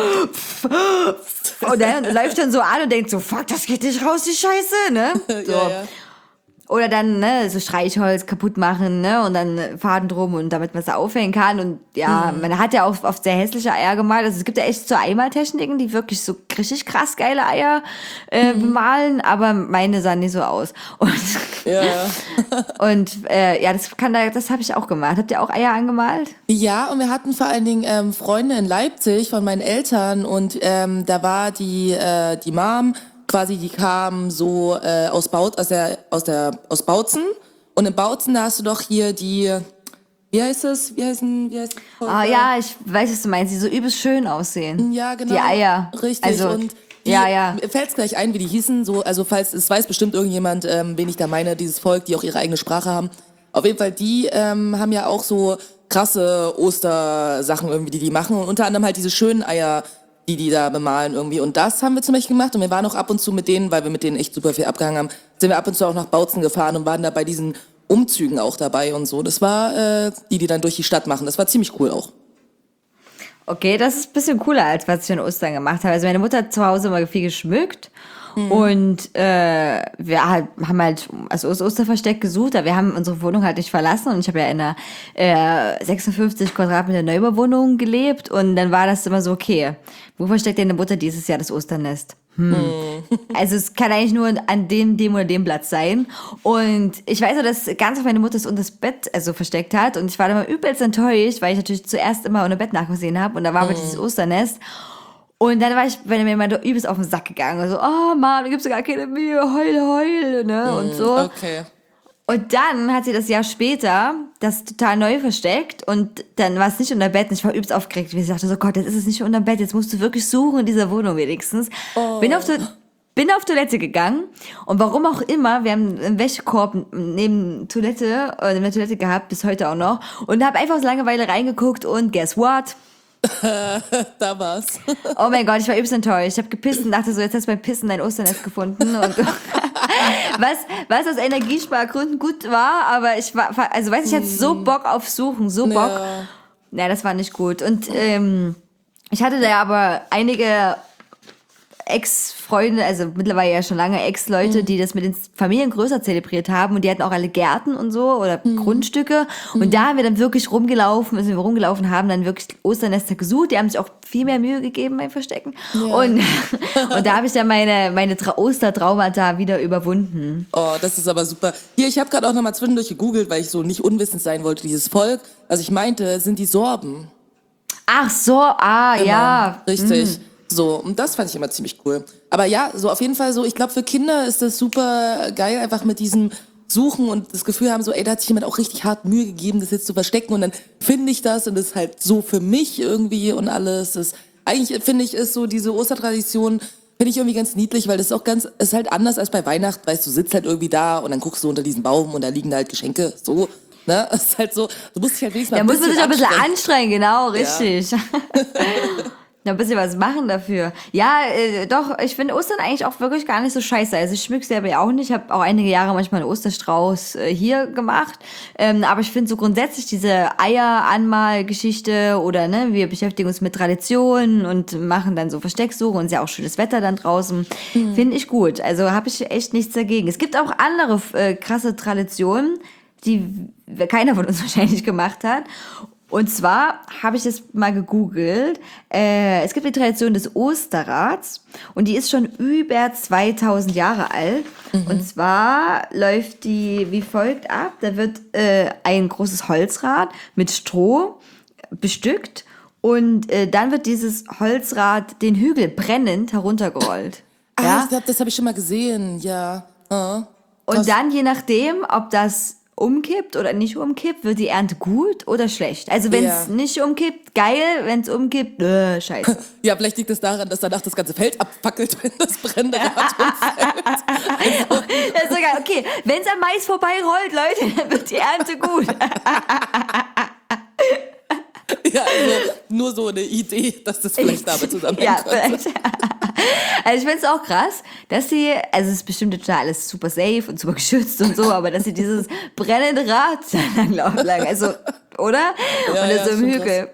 und dann läuft dann so an und denkt so, fuck, das geht nicht raus, die Scheiße, ne? So. Ja, ja. Oder dann, ne, so Streichholz kaputt machen, ne, und dann Faden drum und damit man es aufhängen kann. Und ja, Mhm. man hat ja auch oft sehr hässliche Eier gemalt. Also es gibt ja echt so Einmaltechniken, die wirklich so richtig krass geile Eier äh, Mhm. bemalen, aber meine sahen nicht so aus. Und, Ja, ja. und äh, ja, das kann da, das habe ich auch gemacht. Habt ihr auch Eier angemalt? Ja, und wir hatten vor allen Dingen ähm, Freunde in Leipzig von meinen Eltern und ähm, da war die äh, die Mom quasi, die kam so äh, aus Baut aus der aus der aus Bautzen und in Bautzen da hast du doch hier die, wie heißt es, wie heißen wie heißt das? Ah ja, ich weiß, was du meinst, die so übelst schön aussehen. Ja, genau. Die Eier. Richtig. Also, und die, ja, ja. Mir fällt's gleich ein, wie die hießen. So, also falls es weiß bestimmt irgendjemand, ähm, wen ich da meine, dieses Volk, die auch ihre eigene Sprache haben. Auf jeden Fall, die ähm, haben ja auch so krasse Ostersachen irgendwie, die die machen. Und unter anderem halt diese schönen Eier, die die da bemalen irgendwie. Und das haben wir zum Beispiel gemacht. Und wir waren auch ab und zu mit denen, weil wir mit denen echt super viel abgehangen haben, sind wir ab und zu auch nach Bautzen gefahren und waren da bei diesen Umzügen auch dabei und so. Das war äh, die, die dann durch die Stadt machen. Das war ziemlich cool auch. Okay, das ist ein bisschen cooler, als was ich an Ostern gemacht habe. Also meine Mutter hat zu Hause immer viel geschmückt. Und äh, wir halt, haben halt also das Osterversteck gesucht, aber wir haben unsere Wohnung halt nicht verlassen. Und ich habe ja in einer äh, sechsundfünfzig Quadratmeter Neubauwohnung gelebt. Und dann war das immer so, okay, wo versteckt deine Mutter dieses Jahr das Osternest? Hm. Also es kann eigentlich nur an dem, dem oder dem Platz sein. Und ich weiß auch, dass ganz oft meine Mutter es unter das Bett also versteckt hat. Und ich war dann immer übelst enttäuscht, weil ich natürlich zuerst immer unter Bett nachgesehen habe. Und da war aber dieses Osternest. Und dann war ich, wenn er mir mal übelst auf den Sack gegangen. So, oh Mann, du gibst dir gar keine Mühe, heul, heul, ne? Und so. Okay. Und dann hat sie das Jahr später das total neu versteckt und dann war es nicht unter Bett und ich war übelst aufgeregt. Ich dachte so, Gott, jetzt ist es nicht unter Bett, jetzt musst du wirklich suchen in dieser Wohnung wenigstens. Oh. Bin auf to- bin auf Toilette gegangen und warum auch immer, wir haben einen Wäschekorb neben Toilette, äh, neben der Toilette gehabt, bis heute auch noch und habe einfach so Langeweile reingeguckt und guess what? Da war's. Oh mein Gott, ich war übelst enttäuscht. Ich habe gepisst und dachte so, jetzt hast du beim Pissen dein Osternest gefunden. Und was, was aus Energiespargründen gut war, aber ich war, also weiß ich, ich hatte so Bock auf Suchen, so Bock. Ja. Ja, das war nicht gut. Und ähm, ich hatte da aber einige Ex-Freunde, also mittlerweile ja schon lange Ex-Leute, die das mit den Familien größer zelebriert haben und die hatten auch alle Gärten und so oder Grundstücke und da haben wir dann wirklich rumgelaufen, sind wir rumgelaufen, haben dann wirklich Osternester gesucht, die haben sich auch viel mehr Mühe gegeben beim Verstecken und, und da habe ich dann meine, meine Tra- Ostertraumata wieder überwunden. Oh, das ist aber super. Hier, ich habe gerade auch nochmal zwischendurch gegoogelt, weil ich so nicht unwissend sein wollte, dieses Volk. Was ich meinte, sind die Sorben. Ach so, ah, Genau. ja. Richtig. So, und das fand ich immer ziemlich cool. Aber ja, so auf jeden Fall so, ich glaube, für Kinder ist das super geil, einfach mit diesem Suchen und das Gefühl haben, so, ey, da hat sich jemand auch richtig hart Mühe gegeben, das jetzt zu verstecken und dann finde ich das und das ist halt so für mich irgendwie und alles. Das, eigentlich finde ich, ist so diese Ostertradition, finde ich irgendwie ganz niedlich, weil das ist auch ganz, ist halt anders als bei Weihnachten, weißt du, sitzt halt irgendwie da und dann guckst du unter diesen Baum und da liegen da halt Geschenke, so. Ne? Das ist halt so, du musst dich halt wenigstens mal Da ein muss man bisschen sich auch ein bisschen anstrengen. anstrengen, genau, richtig. Ja, ein bisschen was machen dafür. Ja, äh, doch, ich finde Ostern eigentlich auch wirklich gar nicht so scheiße. Also ich schmück selber ja auch nicht. Ich habe auch einige Jahre manchmal einen Osterstrauß äh, hier gemacht. Ähm, aber ich finde so grundsätzlich diese Eier-Anmal-Geschichte oder ne, wir beschäftigen uns mit Traditionen und machen dann so Verstecksuche und ist ja auch schönes Wetter dann draußen. Finde ich gut. Also habe ich echt nichts dagegen. Es gibt auch andere äh, krasse Traditionen, die keiner von uns wahrscheinlich gemacht hat. Und zwar habe ich das mal gegoogelt. Äh, es gibt die Tradition des Osterrads und die ist schon über zweitausend Jahre alt. Mhm. Und zwar läuft die wie folgt ab. Da wird äh, ein großes Holzrad mit Stroh bestückt und äh, dann wird dieses Holzrad den Hügel brennend heruntergerollt. Ah, Ja? ich glaube, das habe ich schon mal gesehen, ja. Ah, krass. Und dann je nachdem, ob das umkippt oder nicht umkippt, wird die Ernte gut oder schlecht? Also wenn es Ja. nicht umkippt, geil, wenn es umkippt, äh, scheiße. Ja, vielleicht liegt es daran, dass danach das ganze Feld abfackelt, wenn das brennende Rad umfällt. Das ist sogar, okay, wenn es am Mais vorbeirollt, Leute, dann wird die Ernte gut. Ja, also nur so eine Idee, dass das vielleicht damit zusammenhängt. Ja, vielleicht. Also ich finde es auch krass, dass sie, also es ist bestimmt total alles super safe und super geschützt und so, aber dass sie dieses brennende Rad lang laufen lang, also, oder? Ja, und das ja, so im schon Hügel.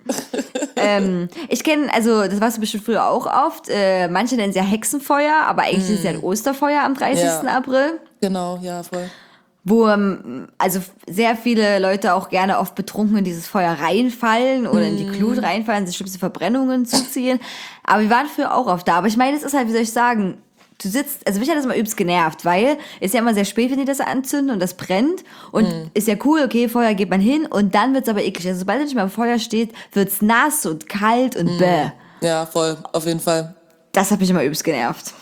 ähm, ich kenne, also das warst du bestimmt früher auch oft, äh, manche nennen es ja Hexenfeuer, aber eigentlich ist es ja ein Osterfeuer am dreißigsten Ja. April. Genau, ja, voll. Wo ähm, also sehr viele Leute auch gerne oft betrunken in dieses Feuer reinfallen oder in die Glut reinfallen, sich schlimmste Verbrennungen zuziehen. Aber wir waren früher auch oft da. Aber ich meine, es ist halt, wie soll ich sagen, du sitzt, also mich hat das immer übelst genervt, weil ist ja immer sehr spät, wenn die das anzünden und das brennt. Und ist ja cool, okay, Feuer geht man hin und dann wird's aber eklig. Also sobald es nicht mehr am Feuer steht, wird's nass und kalt und bäh. Ja, voll, auf jeden Fall. Das hat mich immer übelst genervt.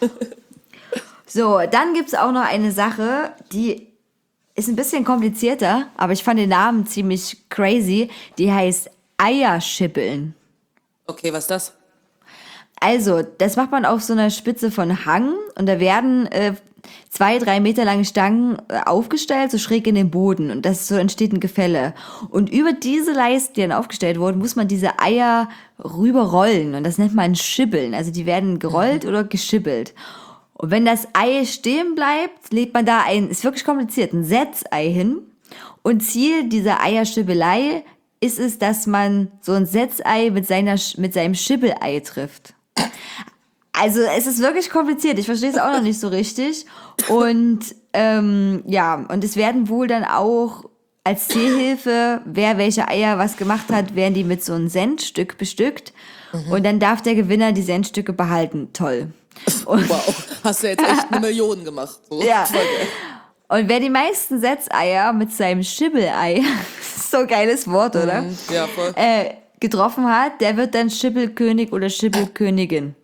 So, dann gibt's auch noch eine Sache, die ist ein bisschen komplizierter, aber ich fand den Namen ziemlich crazy. Die heißt Eierschippeln. Okay, was ist das? Also, das macht man auf so einer Spitze von Hang und da werden äh, zwei, drei Meter lange Stangen äh, aufgestellt, so schräg in den Boden und das so entsteht ein Gefälle. Und über diese Leisten, die dann aufgestellt wurden, muss man diese Eier rüberrollen und das nennt man Schibbeln. Also die werden gerollt oder geschibbelt. Und wenn das Ei stehen bleibt, legt man da ein, ist wirklich kompliziert, ein Setzei hin. Und Ziel dieser Eierschibbelei ist es, dass man so ein Setzei mit, seiner, mit seinem Schibbelei trifft. Also es ist wirklich kompliziert, ich verstehe es auch noch nicht so richtig. Und ähm, ja, und es werden wohl dann auch als Zielhilfe, wer welche Eier was gemacht hat, werden die mit so einem Centstück bestückt. Mhm. Und dann darf der Gewinner die Centstücke behalten. Toll. Und Wow, hast du jetzt echt eine Million gemacht. So. Ja. Voll geil. Und wer die meisten Setzeier mit seinem Schibbelei, so ein geiles Wort, oder? Mhm, ja, voll. Äh, getroffen hat, der wird dann Schibbelkönig oder Schibbelkönigin.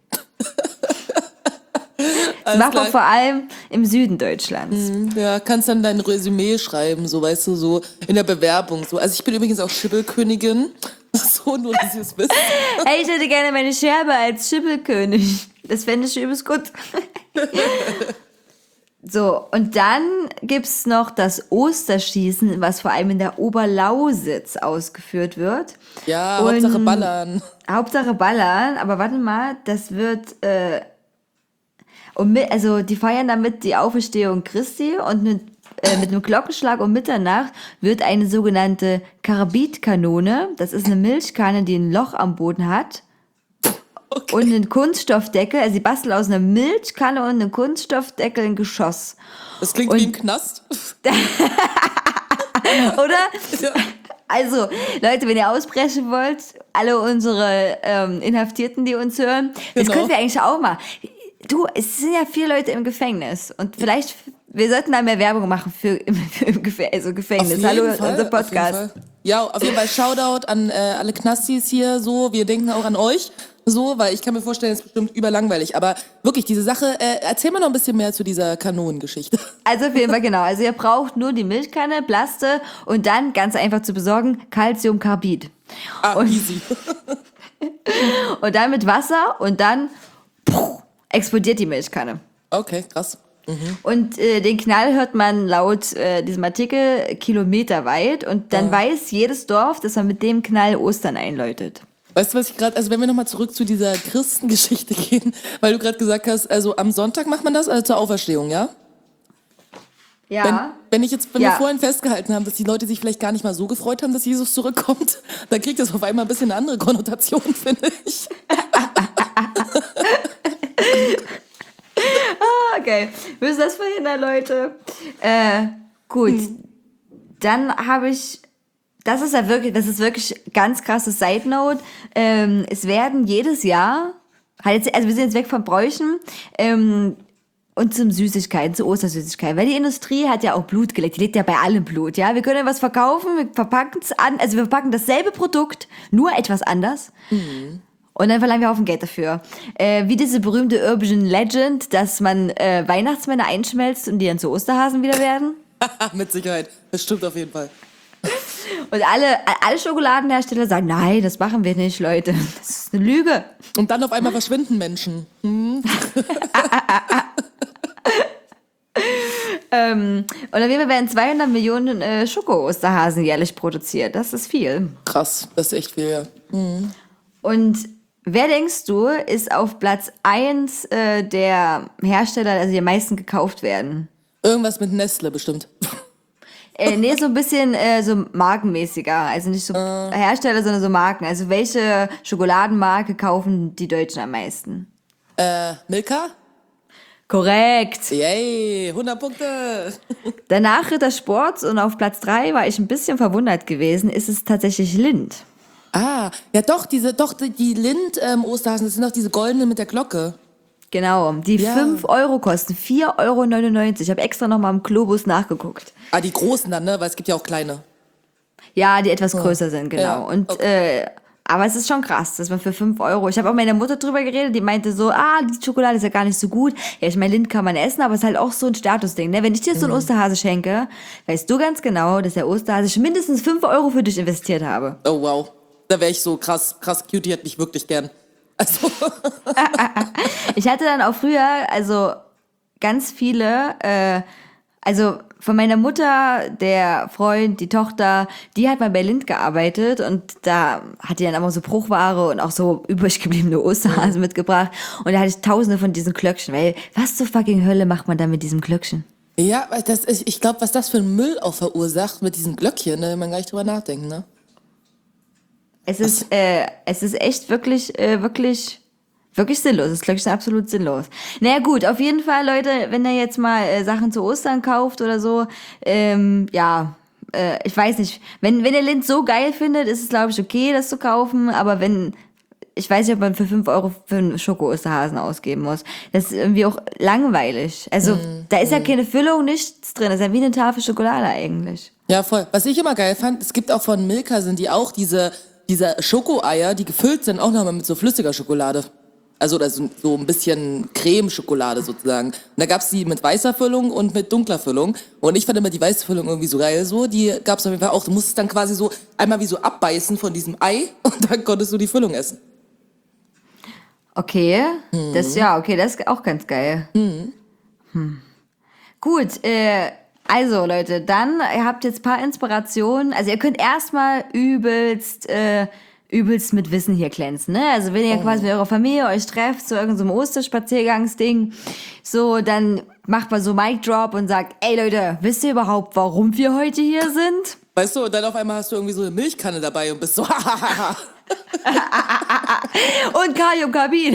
Das macht man klar. vor allem im Süden Deutschlands. Ja, kannst dann dein Resümee schreiben, so, weißt du, so in der Bewerbung. So. Also ich bin übrigens auch Schibbelkönigin. So, nur, dass ihr es wisst. Hey, ich hätte gerne meine Scherbe als Schibbelkönig. Das fände ich übelst gut. So, und dann gibt's noch das Osterschießen, was vor allem in der Oberlausitz ausgeführt wird. Ja, Und- Hauptsache ballern. Hauptsache ballern, aber warte mal, das wird, äh, und mit, also die feiern damit die Auferstehung Christi und mit, äh, mit einem Glockenschlag um Mitternacht wird eine sogenannte Karbidkanone, das ist eine Milchkanne, die ein Loch am Boden hat, Okay. und einen Kunststoffdeckel, also sie basteln aus einer Milchkanne und einem Kunststoffdeckel ein Geschoss. Das klingt und- wie im Knast. Oder? Ja. Also, Leute, wenn ihr ausbrechen wollt, alle unsere ähm, Inhaftierten, die uns hören, das Genau. könnt ihr eigentlich auch mal. Du, es sind ja vier Leute im Gefängnis und vielleicht, wir sollten da mehr Werbung machen für, für im Gefä also Gefängnis. Auf jeden Hallo, Fall, unser auf jeden Podcast. Fall. Ja, auf jeden Fall Shoutout an äh, alle Knastis hier, so, wir denken auch an euch, so, weil ich kann mir vorstellen, es ist bestimmt überlangweilig, aber wirklich, diese Sache, äh, erzähl mal noch ein bisschen mehr zu dieser Kanonengeschichte. Also auf jeden Fall, genau. Also ihr braucht nur die Milchkanne, Plaste und dann, ganz einfach zu besorgen, Calciumcarbid. Ah, Und- easy. Und dann mit Wasser und dann puh, explodiert die Milchkanne. Okay, krass. Und äh, den Knall hört man laut äh, diesem Artikel kilometerweit und dann weiß jedes Dorf, dass man mit dem Knall Ostern einläutet. Weißt du, was ich gerade, also wenn wir nochmal zurück zu dieser Christengeschichte gehen, weil du gerade gesagt hast, also am Sonntag macht man das, also zur Auferstehung, ja? Ja. Wenn, wenn ich jetzt, wenn Ja. wir vorhin festgehalten haben, dass die Leute sich vielleicht gar nicht mal so gefreut haben, dass Jesus zurückkommt, dann kriegt das auf einmal ein bisschen eine andere Konnotation, finde ich. Okay, müssen das verhindern, Leute. Äh, gut. Dann habe ich, das ist ja wirklich, das ist wirklich ganz krasses Side Note. Ähm, es werden jedes Jahr, halt jetzt, also wir sind jetzt weg von Bräuchen, ähm, und zum Süßigkeiten, zu Ostersüßigkeiten. Weil die Industrie hat ja auch Blut geleckt. Die legt ja bei allem Blut, ja. Wir können ja was verkaufen, wir verpacken es an, also wir verpacken dasselbe Produkt, nur etwas anders. Und dann verlangen wir Haufen Geld dafür. Äh, wie diese berühmte Urban Legend, dass man äh, Weihnachtsmänner einschmelzt und die dann zu Osterhasen wieder werden. Mit Sicherheit. Das stimmt auf jeden Fall. Und alle, alle Schokoladenhersteller sagen, nein, das machen wir nicht, Leute. Das ist eine Lüge. Und dann auf einmal verschwinden Menschen. Hm? ähm, und auf jeden Fall werden zweihundert Millionen äh, Schoko-Osterhasen jährlich produziert. Das ist viel. Krass, das ist echt viel, ja. Mhm. Und wer denkst du, ist auf Platz eins äh, der Hersteller, also die am meisten gekauft werden? Irgendwas mit Nestle bestimmt. Äh, nee, so ein bisschen äh, so markenmäßiger. Also nicht so äh. Hersteller, sondern so Marken. Also welche Schokoladenmarke kaufen die Deutschen am meisten? Äh, Milka? Korrekt. Yay, hundert Punkte. Danach Ritter Sport und auf Platz drei war ich ein bisschen verwundert gewesen, ist es tatsächlich Lindt. Ah, ja doch, diese, doch, die Lindt-Osterhasen, ähm, das sind doch diese goldenen mit der Glocke. Genau, die ja. fünf Euro kosten, vier Euro neunundneunzig. Ich habe extra nochmal im Globus nachgeguckt. Ah, die großen dann, ne? Weil es gibt ja auch kleine. Ja, die etwas größer oh. sind, genau. Ja, und okay. äh, aber es ist schon krass, dass man für fünf Euro... Ich habe auch mit meiner Mutter drüber geredet, die meinte so, ah, die Schokolade ist ja gar nicht so gut. Ja, ich meine, Lindt kann man essen, aber es ist halt auch so ein Statusding. Ne? Wenn ich dir so einen mhm. Osterhase schenke, weißt du ganz genau, dass der Osterhase mindestens fünf Euro für dich investiert habe. Oh, wow. Da wäre ich so krass, krass cute, die hätte mich wirklich gern. Also. Ich hatte dann auch früher, also ganz viele, äh, also von meiner Mutter, der Freund, die Tochter, die hat mal bei Lindt gearbeitet und da hat die dann immer so Bruchware und auch so übrig gebliebene Osterhasen mhm. mitgebracht und da hatte ich tausende von diesen Glöckchen, weil was zur fucking Hölle macht man da mit diesem Glöckchen? Ja, das, ich glaube, was das für ein Müll auch verursacht mit diesen Glöckchen, ne, man gar nicht drüber nachdenken, ne? Es ist, äh, es ist echt wirklich, äh, wirklich, wirklich sinnlos. Das Glöckchen ist absolut sinnlos. Naja gut, auf jeden Fall, Leute, wenn ihr jetzt mal äh, Sachen zu Ostern kauft oder so, ähm, ja, äh, ich weiß nicht, wenn, wenn ihr Lindt so geil findet, ist es, glaube ich, okay, das zu kaufen, aber wenn, ich weiß nicht, ob man für fünf Euro für einen Schoko-Osterhasen ausgeben muss. Das ist irgendwie auch langweilig. Also, mm, da ist mm. ja keine Füllung, nichts drin. Das ist ja wie eine Tafel Schokolade eigentlich. Ja, voll. Was ich immer geil fand, es gibt auch von Milka, sind die auch diese diese Schokoeier, die gefüllt sind, auch nochmal mit so flüssiger Schokolade. Also oder so, so ein bisschen Creme-Schokolade sozusagen. Und da gab's die mit weißer Füllung und mit dunkler Füllung. Und ich fand immer die weiße Füllung irgendwie so geil. So, die gab's auf jeden Fall auch. Du musstest dann quasi so einmal wie so abbeißen von diesem Ei und dann konntest du die Füllung essen. Okay, mhm. das ja, okay, das ist auch ganz geil. Mhm. Hm. Gut, äh, also Leute, dann, ihr habt jetzt ein paar Inspirationen. Also ihr könnt erstmal übelst, äh, übelst mit Wissen hier glänzen, ne? Also wenn ihr oh. quasi mit eurer Familie euch trefft, so irgendein so Osterspaziergangsding, so, dann macht man so Mic Drop und sagt, ey Leute, wisst ihr überhaupt, warum wir heute hier sind? Weißt du, und dann auf einmal hast du irgendwie so eine Milchkanne dabei und bist so, hahaha. Und Kaliumkarbid.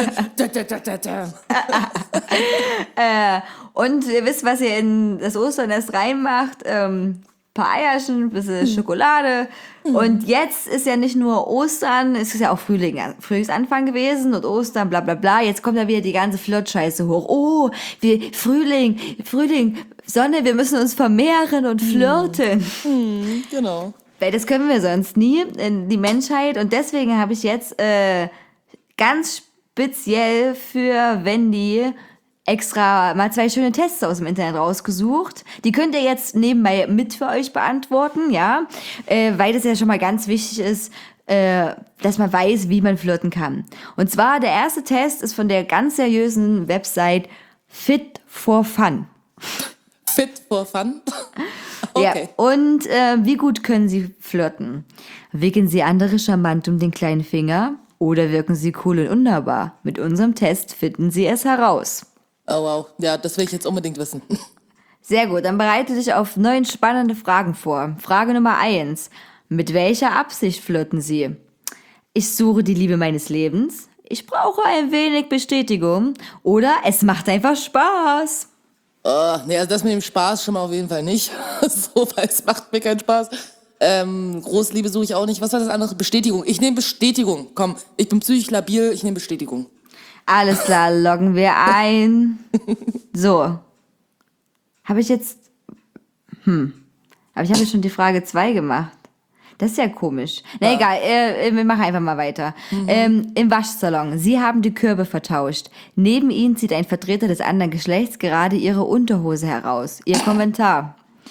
äh, und ihr wisst, was ihr in das Osternest reinmacht. Ähm, paar Eierchen, ein bisschen Schokolade. Mhm. Und jetzt ist ja nicht nur Ostern, es ist ja auch Frühling, Frühlingsanfang gewesen und Ostern, bla bla bla. Jetzt kommt ja wieder die ganze Flirtscheiße hoch. Oh, wir, Frühling, Frühling, Sonne, wir müssen uns vermehren und flirten. Mhm. Genau. Weil das können wir sonst nie, die Menschheit. Und deswegen habe ich jetzt äh, ganz speziell für Wendy extra mal zwei schöne Tests aus dem Internet rausgesucht. Die könnt ihr jetzt nebenbei mit für euch beantworten, ja, äh, weil das ja schon mal ganz wichtig ist, äh, dass man weiß, wie man flirten kann. Und zwar der erste Test ist von der ganz seriösen Website Fit for Fun. Fit for Fun? Okay. Ja, und äh, wie gut können Sie flirten? Wickeln Sie andere charmant um den kleinen Finger oder wirken Sie cool und unnahbar? Mit unserem Test finden Sie es heraus. Oh wow, ja, das will ich jetzt unbedingt wissen. Sehr gut, dann bereite dich auf neun spannende Fragen vor. Frage Nummer eins. Mit welcher Absicht flirten Sie? Ich suche die Liebe meines Lebens. Ich brauche ein wenig Bestätigung. Oder es macht einfach Spaß. Oh, nee, also das mit dem Spaß schon mal auf jeden Fall nicht. So, weil es macht mir keinen Spaß. Ähm, Großliebe suche ich auch nicht. Was war das andere? Bestätigung. Ich nehme Bestätigung. Komm, ich bin psychisch labil, ich nehme Bestätigung. Alles klar, loggen wir ein. So. Habe ich jetzt... Hm. Aber ich habe jetzt schon die Frage zwei gemacht. Das ist ja komisch. Na ja. Egal, äh, wir machen einfach mal weiter. Mhm. Ähm, im Waschsalon. Sie haben die Körbe vertauscht. Neben Ihnen zieht ein Vertreter des anderen Geschlechts gerade Ihre Unterhose heraus. Ihr Kommentar.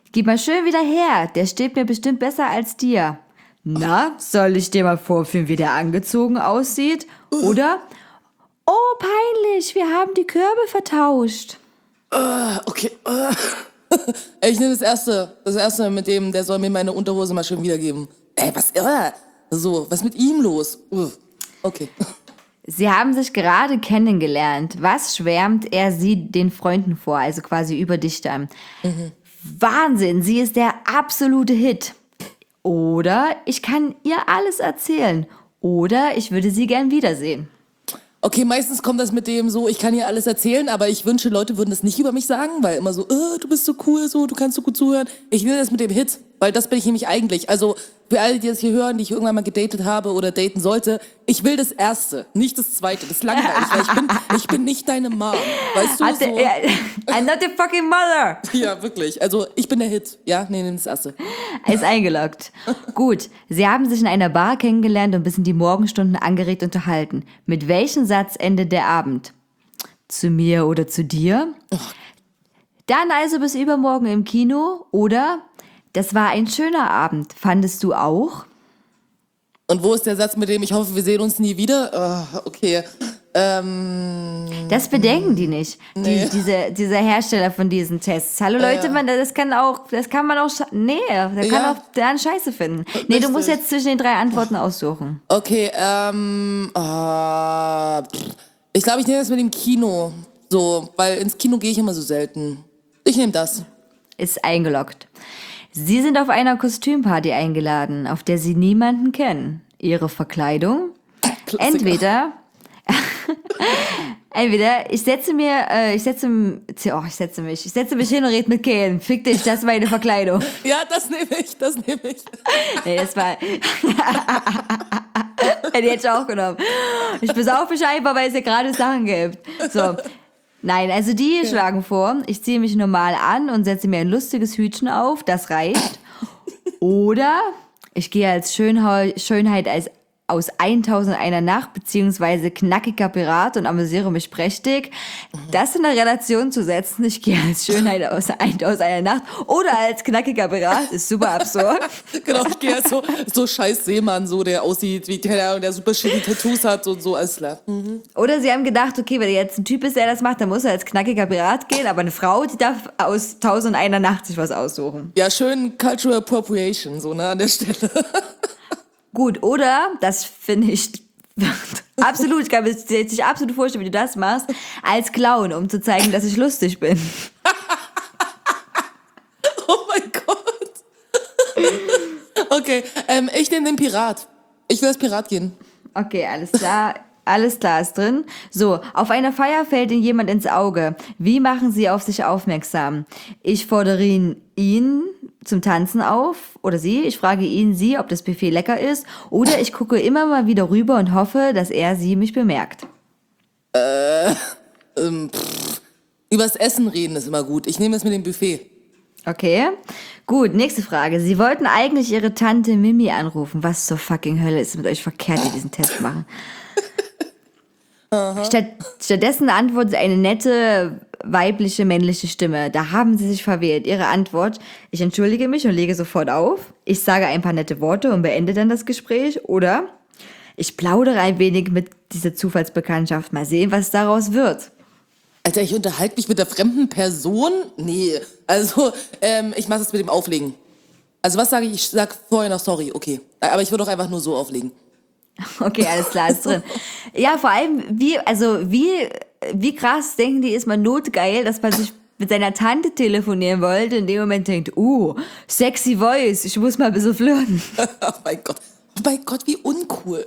Gib mal schön wieder her, der steht mir bestimmt besser als dir. Na, soll ich dir mal vorführen, wie der angezogen aussieht? Oder, oh, peinlich, wir haben die Körbe vertauscht. Uh, okay. Uh. Ich nehme das erste, das erste mit dem, der soll mir meine Unterhose mal schön wiedergeben. Ey, was, uh. so, was ist mit ihm los? Uh. Okay. Sie haben sich gerade kennengelernt. Was schwärmt er sie den Freunden vor, also quasi über dich dann? Mhm. Wahnsinn, sie ist der absolute Hit. Oder ich kann ihr alles erzählen. Oder ich würde sie gern wiedersehen. Okay, meistens kommt das mit dem so, ich kann ihr alles erzählen, aber ich wünsche, Leute würden das nicht über mich sagen, weil immer so, oh, du bist so cool, so, du kannst so gut zuhören. Ich will das mit dem Hit, weil das bin ich nämlich eigentlich. Also für alle, die das hier hören, die ich irgendwann mal gedatet habe oder daten sollte, ich will das Erste, nicht das Zweite. Das ist langweilig, weil ich bin, ich bin nicht deine Mom, weißt du? Hatte, so. ja, I'm not your fucking mother. Ja, wirklich. Also ich bin der Hit. Ja, nee, nimm das Erste. Er ist eingeloggt. Gut, sie haben sich in einer Bar kennengelernt und bis in die Morgenstunden angeregt unterhalten. Mit welchem Satz endet der Abend? Zu mir oder zu dir? Oh. Dann also bis übermorgen im Kino oder das war ein schöner Abend. Fandest du auch? Und wo ist der Satz mit dem, ich hoffe, wir sehen uns nie wieder? Oh, okay. Ähm, das bedenken die nicht. Nee. Die, diese, dieser Hersteller von diesen Tests. Hallo Leute, Ja. man, das kann auch, das kann man auch, scha- nee, der kann Ja. auch der Scheiße finden. Nee, Richtig. du musst jetzt zwischen den drei Antworten aussuchen. Okay, ähm, äh, ich glaube, ich nehme das mit dem Kino. So, weil ins Kino gehe ich immer so selten. Ich nehme das. Ist eingeloggt. Sie sind auf einer Kostümparty eingeladen, auf der Sie niemanden kennen. Ihre Verkleidung? Klassiker. Entweder, entweder ich setze mir, äh, ich setze, oh, ich setze mich, ich setze mich hin und rede mit Ken. Fick dich, das ist meine Verkleidung. Ja, das nehme ich, das nehme ich. Nee, das war, hätte ich jetzt auch genommen. Ich besaufe mich einfach, weil es ja gerade Sachen gibt. So. Nein, also die schlagen vor, ich ziehe mich normal an und setze mir ein lustiges Hütchen auf, das reicht. Oder ich gehe als Schönha- Schönheit als aus tausendundeiner Nacht beziehungsweise knackiger Pirat und amüsiere mich prächtig. Das in eine Relation zu setzen, ich gehe als Schönheit aus tausendundeiner Nacht oder als knackiger Pirat, ist super absurd. Genau, ich gehe als so, so scheiß Seemann, so, der aussieht wie, keine Ahnung, der super schöne Tattoos hat und so, alles klar. Mhm. Oder sie haben gedacht, okay, wenn jetzt ein Typ ist, der das macht, dann muss er als knackiger Pirat gehen, aber eine Frau, die darf aus tausendundeiner Nacht sich was aussuchen. Ja, schön Cultural Appropriation, so, ne, an der Stelle. Gut, oder, das finde ich absolut, ich kann mir jetzt nicht absolut vorstellen, wie du das machst, als Clown, um zu zeigen, dass ich lustig bin. Oh mein Gott. Okay, ähm, ich nehme den Pirat. Ich will als Pirat gehen. Okay, alles klar. Alles klar ist drin. So, auf einer Feier fällt Ihnen jemand ins Auge. Wie machen Sie auf sich aufmerksam? Ich fordere ihn, ihn zum Tanzen auf oder sie. Ich frage ihn, sie, ob das Buffet lecker ist. Oder ich gucke immer mal wieder rüber und hoffe, dass er, sie mich bemerkt. Äh, ähm, pff. Übers Essen reden ist immer gut. Ich nehme es mit dem Buffet. Okay, gut, nächste Frage. Sie wollten eigentlich Ihre Tante Mimi anrufen. Was zur fucking Hölle ist mit euch verkehrt, die diesen Test machen? Statt, stattdessen antwortet eine nette, weibliche, männliche Stimme. Da haben sie sich verwählt. Ihre Antwort: Ich entschuldige mich und lege sofort auf. Ich sage ein paar nette Worte und beende dann das Gespräch. Oder ich plaudere ein wenig mit dieser Zufallsbekanntschaft. Mal sehen, was daraus wird. Alter, ich unterhalte mich mit der fremden Person? Nee. Also, ähm, ich mache das mit dem Auflegen. Also, was sage ich? Ich sag vorher noch sorry, okay. Aber ich würde auch einfach nur so auflegen. Okay, alles klar, ist drin. Ja, vor allem, wie, also, wie, wie krass denken die, ist man notgeil, dass man sich mit seiner Tante telefonieren wollte, in dem Moment denkt, uh, sexy voice, ich muss mal ein bisschen flirten. Oh mein Gott. Oh mein Gott, wie uncool.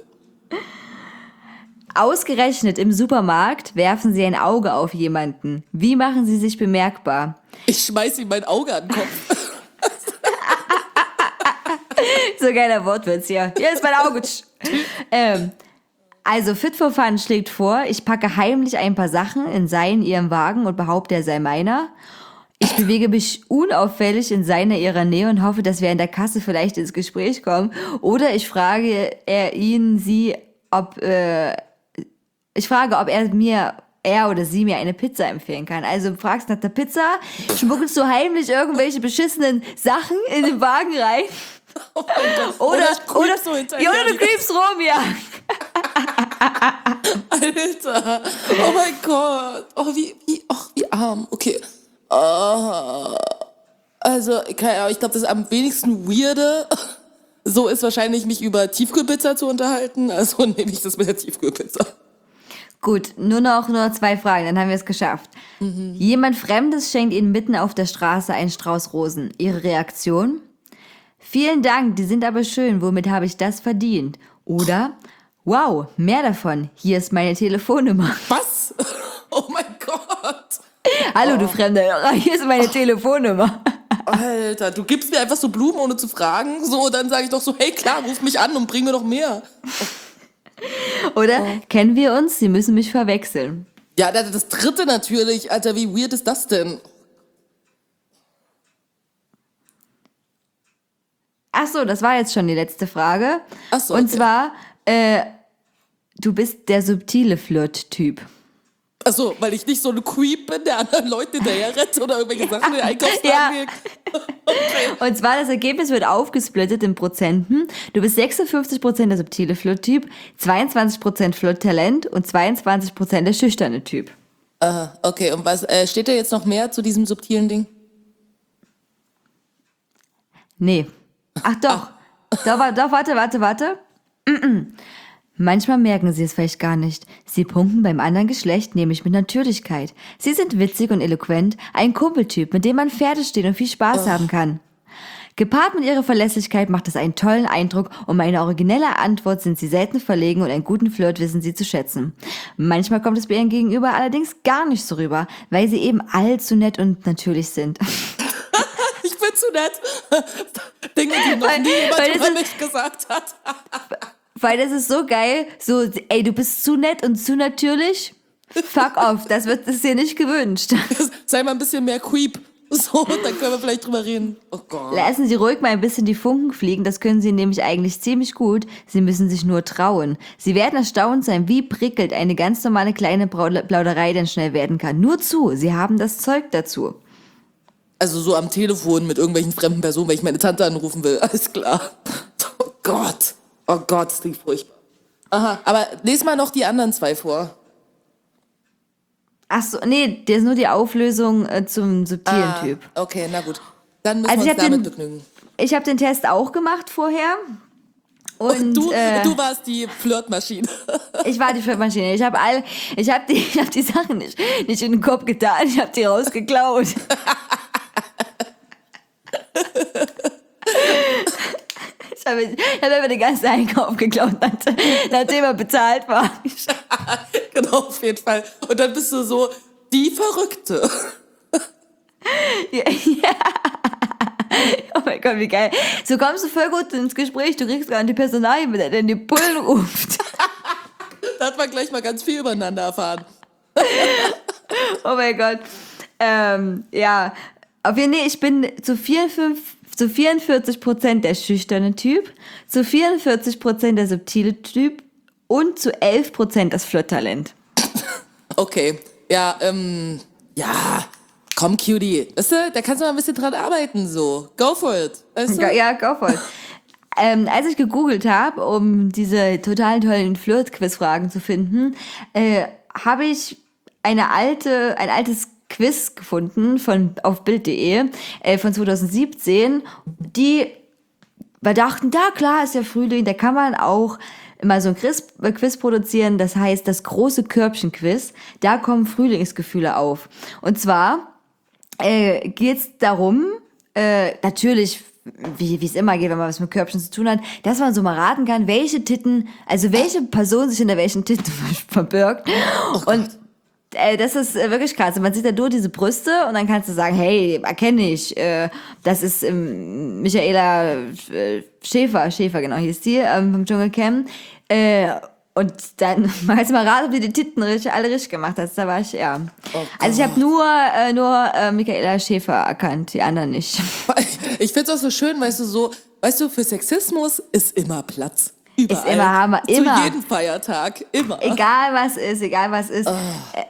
Ausgerechnet im Supermarkt werfen sie ein Auge auf jemanden. Wie machen sie sich bemerkbar? Ich schmeiß ihm mein Auge an den Kopf. So geiler Wortwitz hier. Hier ist mein Auge. ähm, also Fit for Fun schlägt vor, ich packe heimlich ein paar Sachen in seinen, ihrem Wagen und behaupte, er sei meiner. Ich bewege mich unauffällig in seiner, ihrer Nähe und hoffe, dass wir in der Kasse vielleicht ins Gespräch kommen. Oder ich frage er ihn, sie, ob, äh, ich frage, ob er mir, er oder sie mir eine Pizza empfehlen kann. Also du fragst nach der Pizza, schmuggelst du heimlich irgendwelche beschissenen Sachen in den Wagen rein. Oh mein Gott. Oder, oder, ich creep oder, so hinterher. ja, oder du creepst rum, ja. Alter, oh mein Gott. Oh, wie, wie, ach, wie arm. Okay. Oh. Also, keine Ahnung, ich glaube, das am wenigsten weirde, so ist wahrscheinlich, mich über Tiefkühlpizza zu unterhalten. Also nehme ich das mit der Tiefkühlpizza. Gut, nur noch nur zwei Fragen, dann haben wir es geschafft. Mhm. Jemand Fremdes schenkt Ihnen mitten auf der Straße einen Strauß Rosen. Ihre Reaktion? Vielen Dank, die sind aber schön, womit habe ich das verdient? Oder, wow, mehr davon, hier ist meine Telefonnummer. Was? Oh mein Gott. Hallo, oh. du Fremder, hier ist meine oh. Telefonnummer. Alter, du gibst mir einfach so Blumen, ohne zu fragen. So, dann sage ich doch so, hey, klar, ruf mich an und bring mir noch mehr. Oder, oh. kennen wir uns? Sie müssen mich verwechseln. Ja, das, das dritte natürlich. Alter, wie weird ist das denn? Ach so, das war jetzt schon die letzte Frage. Ach so, Und okay. zwar, äh, du bist der subtile Flirt-Typ. Ach so, weil ich nicht so ein Creep bin, der anderen Leute hinterher rennt oder irgendwelche Sachen in den Einkaufswagen ja. legt. Okay. Und zwar, das Ergebnis wird aufgesplittet in Prozenten. Du bist sechsundfünfzig Prozent der subtile Flirt-Typ, zweiundzwanzig Prozent Flirt-Talent und zweiundzwanzig Prozent der schüchterne Typ. Aha, okay. Und was äh, steht da jetzt noch mehr zu diesem subtilen Ding? Nee. Ach doch. Doch, wa- doch, warte, warte, warte. Manchmal merken sie es vielleicht gar nicht. Sie punkten beim anderen Geschlecht nämlich mit Natürlichkeit. Sie sind witzig und eloquent, ein Kumpeltyp, mit dem man Pferde stehen und viel Spaß Oh. haben kann. Gepaart mit ihrer Verlässlichkeit macht es einen tollen Eindruck und bei einer originellen Antwort sind sie selten verlegen und einen guten Flirt wissen sie zu schätzen. Manchmal kommt es bei ihren Gegenüber allerdings gar nicht so rüber, weil sie eben allzu nett und natürlich sind. Ich bin zu nett. Dinge, die noch Weil- nie jemand weil das über ist- mich gesagt hat. Weil das ist so geil, so, ey, du bist zu nett und zu natürlich. Fuck off, das wird das dir nicht gewünscht. Sei mal ein bisschen mehr Creep. So, dann können wir vielleicht drüber reden. Oh Gott. Lassen Sie ruhig mal ein bisschen die Funken fliegen, das können Sie nämlich eigentlich ziemlich gut. Sie müssen sich nur trauen. Sie werden erstaunt sein, wie prickelt eine ganz normale kleine Brau- Plauderei denn schnell werden kann. Nur zu, Sie haben das Zeug dazu. Also so am Telefon mit irgendwelchen fremden Personen, wenn ich meine Tante anrufen will. Alles klar. Oh Gott. Oh Gott, das klingt furchtbar. Aha, aber les mal noch die anderen zwei vor. Ach so, nee, das ist nur die Auflösung äh, zum subtilen Ah, Typ. okay, na gut. Dann müssen Also wir ich uns hab damit den- begnügen. Ich habe den Test auch gemacht vorher. Und du, äh, du warst die Flirtmaschine. ich war die Flirtmaschine. Ich habe all, ich habe die, ich habe die Sachen nicht, nicht in den Kopf getan. Ich habe die rausgeklaut. Ich habe, ich habe einfach den ganzen Einkauf geklaut, nachdem, nachdem er bezahlt war. Genau, auf jeden Fall. Und dann bist du so die Verrückte. Ja, ja. Oh mein Gott, wie geil. So kommst du voll gut ins Gespräch. Du kriegst gar nicht die Personalien, wenn er denn die Bullen ruft. Da hat man gleich mal ganz viel übereinander erfahren. Oh mein Gott. Ähm, ja, auf jeden Fall, ich bin zu vierundfünfzig zu vierundvierzig Prozent der schüchterne Typ, zu vierundvierzig Prozent der subtile Typ und zu elf Prozent das Flirttalent. Okay, ja, ähm, ja, komm, Cutie. Weißt du, da kannst du mal ein bisschen dran arbeiten, so. Go for it. Weißt du? Ja, go for it. Ähm, als ich gegoogelt habe, um diese total tollen Flirt-Quiz-Fragen zu finden, äh, habe ich eine alte, ein altes Quiz gefunden von auf bild punkt de äh, von zwanzig siebzehn, die wir dachten, da klar ist ja Frühling, da kann man auch immer so ein Quiz, äh, Quiz produzieren, das heißt das große Körbchen-Quiz, da kommen Frühlingsgefühle auf. Und zwar äh, geht es darum, äh, natürlich, wie wie es immer geht, wenn man was mit Körbchen zu tun hat, dass man so mal raten kann, welche Titten, also welche Person sich hinter welchen Titten verbirgt. Oh Und äh, das ist äh, wirklich krass. Man sieht da nur diese Brüste und dann kannst du sagen, hey, erkenne ich, äh, das ist ähm, Michaela äh, Schäfer, Schäfer genau hieß die, ähm, vom Dschungelcamp. Äh, und dann kannst du mal raten, ob du die Titten richtig, alle richtig gemacht hast. Da war ich, ja. Oh also ich habe nur, äh, nur äh, Michaela Schäfer erkannt, die anderen nicht. Ich find's auch so schön, weißt du, so, weißt du, für Sexismus ist immer Platz. Überall. Ist immer Hammer, immer. Zu jedem Feiertag, immer. Egal was ist, egal was ist. Äh,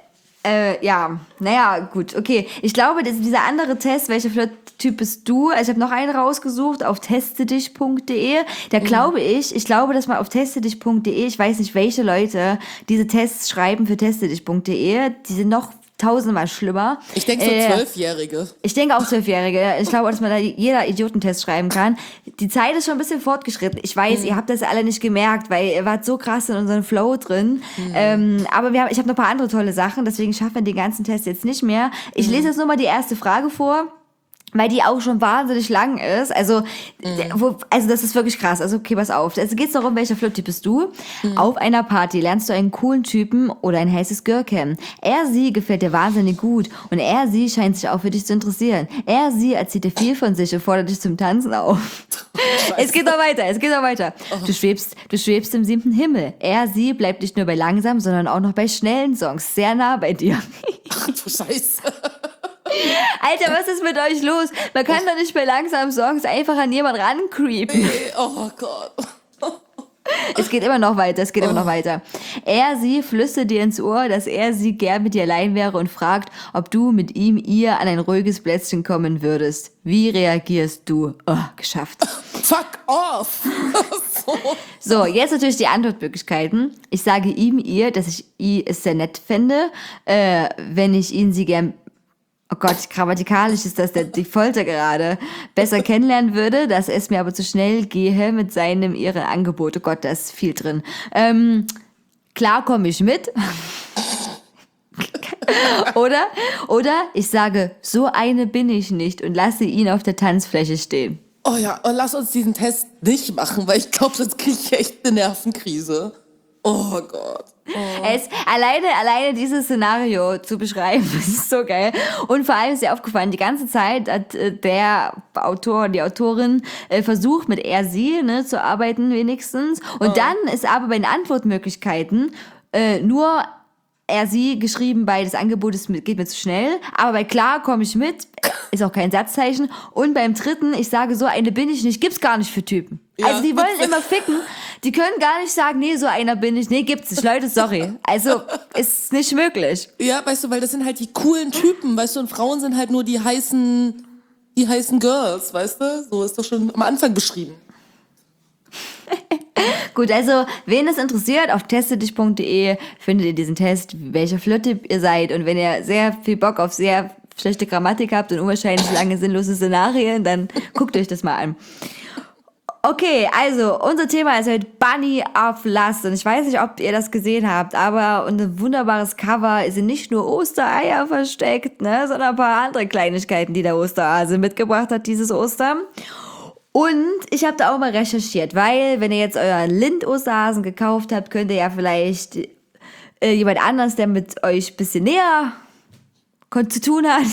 Äh, ja, naja, gut, okay. Ich glaube, das, dieser andere Test, welcher Flirt-Typ bist du? Also ich habe noch einen rausgesucht auf testedich punkt de. Da glaube ich, ich glaube, dass man auf testedich punkt de, ich weiß nicht, welche Leute diese Tests schreiben für testedich punkt de, die sind noch tausendmal schlimmer. Ich denke so Äh, Zwölfjährige. Ich denke auch Zwölfjährige. Ich glaube, dass man da jeder Idiotentest schreiben kann. Die Zeit ist schon ein bisschen fortgeschritten. Ich weiß, mhm. ihr habt das alle nicht gemerkt, weil ihr wart so krass in unserem Flow drin. Mhm. Ähm, aber wir haben, ich habe noch ein paar andere tolle Sachen, deswegen schaffen wir den ganzen Test jetzt nicht mehr. Ich mhm. lese jetzt nur mal die erste Frage vor, weil die auch schon wahnsinnig lang ist. Also, mhm. wo, also das ist wirklich krass. Also okay, pass auf. Es geht darum, welcher Flirttyp bist du? Mhm. Auf einer Party lernst du einen coolen Typen oder ein heißes Girl kennen. Er, sie gefällt dir wahnsinnig gut und er, sie scheint sich auch für dich zu interessieren. Er, sie erzählt dir viel von sich und fordert dich zum Tanzen auf. Scheiße. Es geht noch weiter, es geht noch weiter. Oh. Du schwebst, du schwebst im siebten Himmel. Er, sie bleibt nicht nur bei langsamen, sondern auch noch bei schnellen Songs sehr nah bei dir. Ach du Scheiße. Alter, was ist mit euch los? Man kann doch nicht bei langsamen Songs einfach an jemanden rancreepen. Oh Gott. Es geht immer noch weiter, es geht oh. immer noch weiter. Er, sie flüstert dir ins Ohr, dass er, sie gern mit dir allein wäre und fragt, ob du mit ihm, ihr an ein ruhiges Plätzchen kommen würdest. Wie reagierst du? Oh, geschafft. Fuck off! so. so, jetzt natürlich die Antwortmöglichkeiten. Ich sage ihm, ihr, dass ich ihn es sehr nett fände, äh, wenn ich ihn, sie gern... Oh Gott, grammatikalisch ist das der, die Folter gerade. Besser kennenlernen würde, dass es mir aber zu schnell gehe mit seinem, ihren Angebot. Oh Gott, da ist viel drin. Ähm, klar komme ich mit. oder, oder ich sage, so eine bin ich nicht und lasse ihn auf der Tanzfläche stehen. Oh ja, und lass uns diesen Test nicht machen, weil ich glaube, sonst kriege ich echt eine Nervenkrise. Oh Gott. Oh. Es, alleine, alleine dieses Szenario zu beschreiben, das ist so geil. Und vor allem ist dir aufgefallen, die ganze Zeit hat äh, der Autor, die Autorin äh, versucht, mit er, sie ne, zu arbeiten wenigstens. Und oh. dann ist aber bei den Antwortmöglichkeiten äh, nur er, sie geschrieben bei das Angebot ist, geht mir zu schnell. Aber bei klar komme ich mit, ist auch kein Satzzeichen. Und beim dritten, ich sage, so eine bin ich nicht, gibt's gar nicht für Typen. Ja. Also die wollen immer ficken. Die können gar nicht sagen, nee, so einer bin ich. Nee, gibt's nicht. Leute, sorry. Also, ist nicht möglich. Ja, weißt du, weil das sind halt die coolen Typen, weißt du, und Frauen sind halt nur die heißen, die heißen Girls, weißt du? So ist doch schon am Anfang beschrieben. Gut, also, wen es interessiert, auf testedich punkt de findet ihr diesen Test, welcher Flirttyp ihr seid. Und wenn ihr sehr viel Bock auf sehr schlechte Grammatik habt und unwahrscheinlich lange sinnlose Szenarien, dann guckt euch das mal an. Okay, also unser Thema ist heute Bunny of Lust und ich weiß nicht, ob ihr das gesehen habt, aber unser wunderbares Cover sind nicht nur Ostereier versteckt, ne, sondern ein paar andere Kleinigkeiten, die der Osterhase mitgebracht hat dieses Ostern. Und ich habe da auch mal recherchiert, weil wenn ihr jetzt euren Lind-Osterhasen gekauft habt, könnt ihr ja vielleicht äh, jemand anders, der mit euch ein bisschen näher zu tun hat.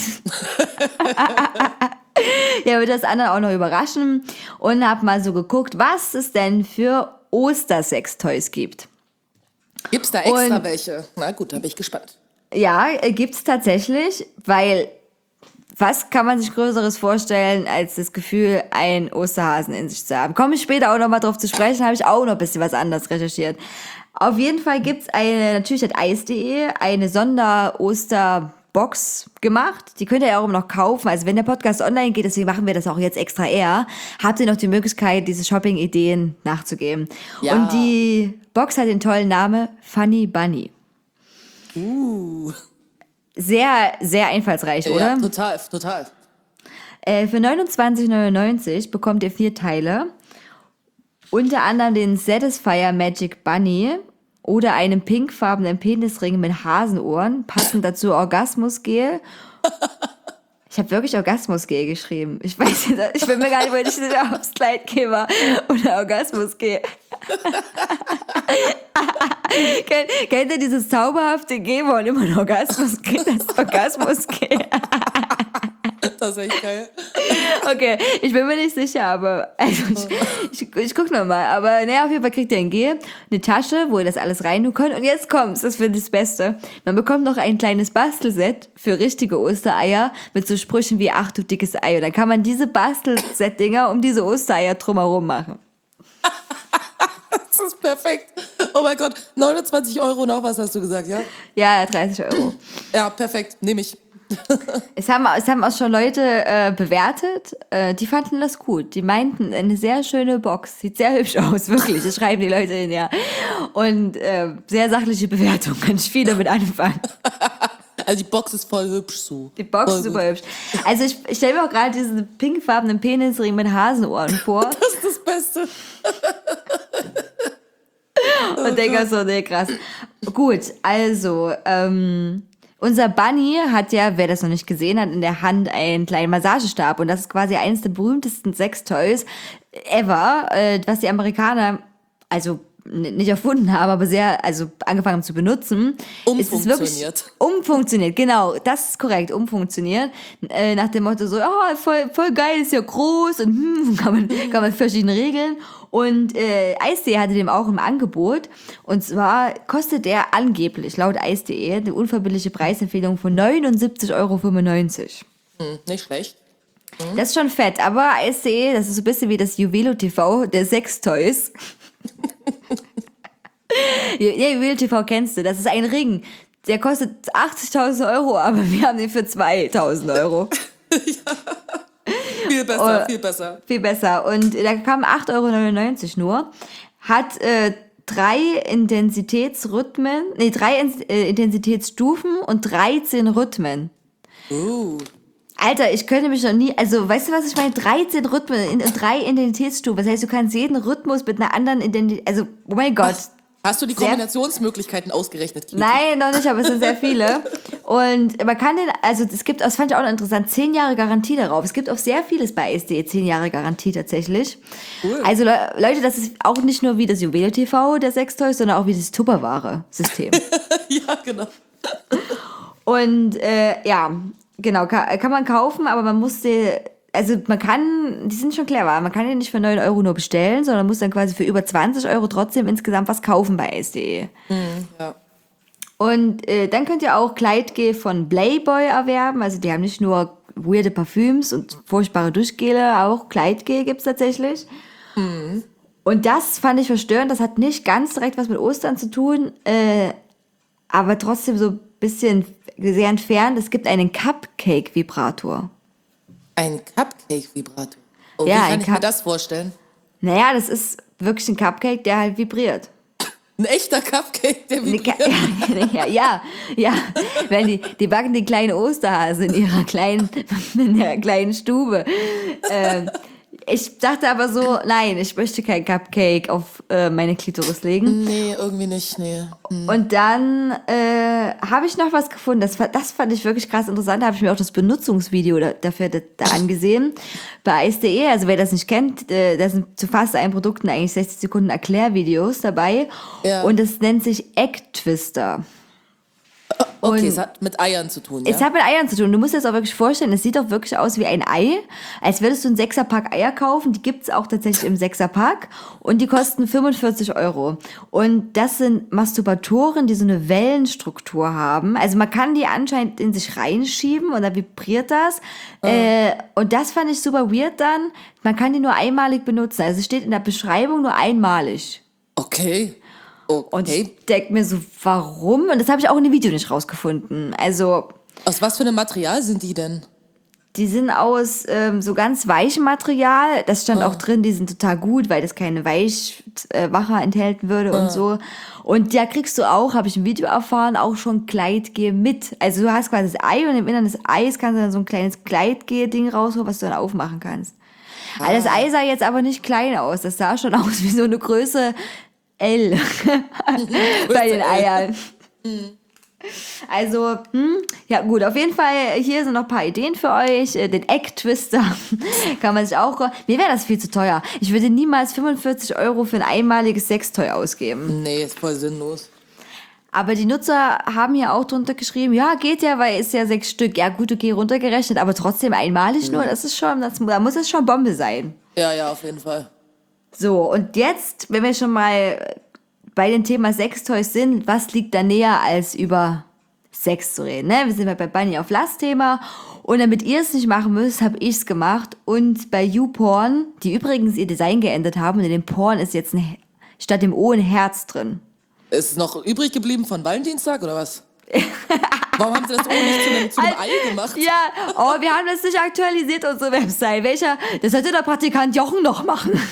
Ja, wird das anderen auch noch überraschen und hab mal so geguckt, was es denn für Ostersextoys gibt. Gibt's da extra und, welche? Na gut, da bin ich gespannt. Ja, gibt's tatsächlich, weil was kann man sich Größeres vorstellen, als das Gefühl, einen Osterhasen in sich zu haben? Komme ich später auch noch mal drauf zu sprechen, habe ich auch noch ein bisschen was anderes recherchiert. Auf jeden Fall gibt's eine, natürlich hat eis punkt de eine Sonder-Oster- Box gemacht. Die könnt ihr ja auch immer noch kaufen. Also wenn der Podcast online geht, deswegen machen wir das auch jetzt extra eher, habt ihr noch die Möglichkeit, diese Shopping-Ideen nachzugeben. Ja. Und die Box hat den tollen Namen Funny Bunny. Uh. Sehr, sehr einfallsreich, ja, oder? Ja, total, total. Äh, für neunundzwanzig neunundneunzig bekommt ihr vier Teile. Unter anderem den Satisfyer Magic Bunny oder einem pinkfarbenen Penisring mit Hasenohren, passend dazu Orgasmusgel. Ich habe wirklich Orgasmusgel geschrieben. Ich weiß nicht, ich bin mir gar nicht, weil ich nicht aufs Kleid gehe oder Orgasmusgel. kennt, kennt ihr dieses zauberhafte G, wo man immer ein Orgasmusgel, das Orgasmusgel? Das ist echt geil. Okay, ich bin mir nicht sicher, aber also ich, ich, ich guck noch mal. Aber naja, auf jeden Fall kriegt ihr ein Gel, eine Tasche, wo ihr das alles rein tun könnt. Und jetzt kommt's, das finde ich das Beste. Man bekommt noch ein kleines Bastelset für richtige Ostereier mit so Sprüchen wie ach du dickes Ei. Und dann kann man diese Bastelset-Dinger um diese Ostereier drumherum machen. Das ist perfekt. Oh mein Gott, neunundzwanzig Euro noch, was hast du gesagt, ja? Ja, dreißig Euro. Ja, perfekt, nehme ich. Es haben, es haben auch schon Leute äh, bewertet, äh, die fanden das gut. Die meinten, eine sehr schöne Box, sieht sehr hübsch aus, wirklich. Das schreiben die Leute hin, ja. Und äh, sehr sachliche Bewertung, kann ich viel damit anfangen. Also die Box ist voll hübsch so. Die Box voll ist super gut. hübsch. Also ich, ich stelle mir auch gerade diesen pinkfarbenen Penisring mit Hasenohren vor Das ist das Beste. und denke so, nee, krass. Gut, also, ähm, unser Bunny hat ja, wer das noch nicht gesehen hat, in der Hand einen kleinen Massagestab. Und das ist quasi eines der berühmtesten Sextoys ever, äh, was die Amerikaner, also n- nicht erfunden haben, aber sehr, also angefangen haben zu benutzen. Es ist wirklich Umfunktioniert. umfunktioniert, genau, das ist korrekt, umfunktioniert. Äh, nach dem Motto so, oh, voll, voll geil, ist ja groß und hm, kann man, kann man verschiedene regeln. Und äh, Eis.de hatte dem auch im Angebot. Und zwar kostet der angeblich, laut Eis.de, eine unverbindliche Preisempfehlung von neunundsiebzig Euro fünfundneunzig. Hm, nicht schlecht. Das ist schon fett, aber Eis.de, das ist so ein bisschen wie das Juvelo T V der Sextoys. Ja, Juvelo T V kennst du, das ist ein Ring. Der kostet achtzigtausend Euro, aber wir haben den für zweitausend Euro. Viel besser, Oh. viel besser. Viel besser. Und da kamen acht Euro neunundneunzig nur. Hat äh, drei Intensitätsrhythmen, nee, drei In äh, Intensitätsstufen und dreizehn Rhythmen. Uh. Alter, ich könnte mich noch nie, also weißt du, was ich meine? dreizehn Rhythmen in, in drei Intensitätsstufen. Das heißt, du kannst jeden Rhythmus mit einer anderen Identität, also, oh mein Gott. Hast du die Sehr- Kombinationsmöglichkeiten ausgerechnet, Kiki? Nein, noch nicht, aber es sind sehr viele. Und man kann den, also es gibt, das fand ich auch noch interessant, zehn Jahre Garantie darauf. Es gibt auch sehr vieles bei Eis.de, zehn Jahre Garantie tatsächlich. Cool. Also Le Leute, das ist auch nicht nur wie das Juvelo T V der Sextoys, sondern auch wie das Tupperware-System. Ja, genau. Und äh, ja, genau, kann, kann man kaufen, aber man muss die, also man kann, die sind schon clever, man kann die nicht für neun Euro nur bestellen, sondern muss dann quasi für über zwanzig Euro trotzdem insgesamt was kaufen bei Eis.de. Ja. Und äh, dann könnt ihr auch Kleidgel von Playboy erwerben. Also die haben nicht nur weirde Parfüms und furchtbare Duschgele, auch Kleidgel gibt's tatsächlich. Und das fand ich verstörend. Das hat nicht ganz direkt was mit Ostern zu tun, äh, aber trotzdem so ein bisschen sehr entfernt. Es gibt einen Cupcake-Vibrator. Ein Cupcake-Vibrator. Oh, Ja, wie ein kann ich mir Cup- das vorstellen? Naja, das ist wirklich ein Cupcake, der halt vibriert. Ein echter Cupcake, der Eine Ka- vibriert. ja, ja, ja. Wenn die, die backen die kleinen Osterhase in ihrer kleinen, in ihrer kleinen Stube. Ähm, ich dachte aber so, nein, ich möchte kein Cupcake auf äh, meine Klitoris legen. Nee, irgendwie nicht, nee. Hm. Und dann äh, habe ich noch was gefunden, das, fa- das fand ich wirklich krass interessant, da habe ich mir auch das Benutzungsvideo da, dafür da, da angesehen. Bei Eis.de, also wer das nicht kennt, äh, da sind zu fast allen Produkten eigentlich sechzig Sekunden Erklärvideos dabei. Ja. Und es nennt sich Egg Twister. Okay, Und- es hat mit Eiern zu tun, ja? Es hat mit Eiern zu tun. Du musst dir das auch wirklich vorstellen, es sieht doch wirklich aus wie ein Ei. Als würdest du einen Sechserpack Eier kaufen. Die gibt's auch tatsächlich im Sechserpack. Und die kosten fünfundvierzig Euro. Und das sind Masturbatoren, die so eine Wellenstruktur haben. Also man kann die anscheinend in sich reinschieben und dann vibriert das. Äh, und das fand ich super weird dann. Man kann die nur einmalig benutzen. Also es steht in der Beschreibung nur einmalig. Okay. Und Okay. ich denke mir so, warum? Und das habe ich auch in dem Video nicht rausgefunden. Also Aus was für einem Material sind die denn? die sind aus ähm, so ganz weichem Material. Das stand auch drin, die sind total gut, weil das keine Weichmacher enthalten würde und so. Und da kriegst du auch, habe ich im Video erfahren, auch schon Kleidgel mit. Also du hast quasi das Ei und im Innern des Eis kannst du dann so ein kleines Kleidgel-Ding rausholen, was du dann aufmachen kannst. Also das Ei sah jetzt aber nicht klein aus. Das sah schon aus wie so eine Größe L bei den Eiern. Also, hm, ja gut, auf jeden Fall, hier sind noch ein paar Ideen für euch. Äh, Den Egg Twister kann man sich auch... Mir wäre das viel zu teuer. Ich würde niemals fünfundvierzig Euro für ein einmaliges Sextoy ausgeben. Nee, ist voll sinnlos. Aber die Nutzer haben ja auch drunter geschrieben, ja, geht ja, weil ist ja sechs Stück. Ja gut, okay, runtergerechnet, aber trotzdem einmalig nur, das ist schon, das, da muss es schon Bombe sein. Ja, ja, auf jeden Fall. So, und jetzt, wenn wir schon mal bei dem Thema Sextoys sind, was liegt da näher, als über Sex zu reden? Ne? Wir sind bei Bunny auf Last-Thema und damit ihr es nicht machen müsst, habe ich es gemacht und bei YouPorn, die übrigens ihr Design geändert haben und in dem Porn ist jetzt ein, statt dem O ein Herz drin. Ist es noch übrig geblieben von Valentinstag oder was? Warum haben sie das ohne nicht zu einem, zu einem Ei gemacht? Ja, oh, wir haben das nicht aktualisiert, unsere Website. Welcher? Das sollte der Praktikant Jochen noch machen.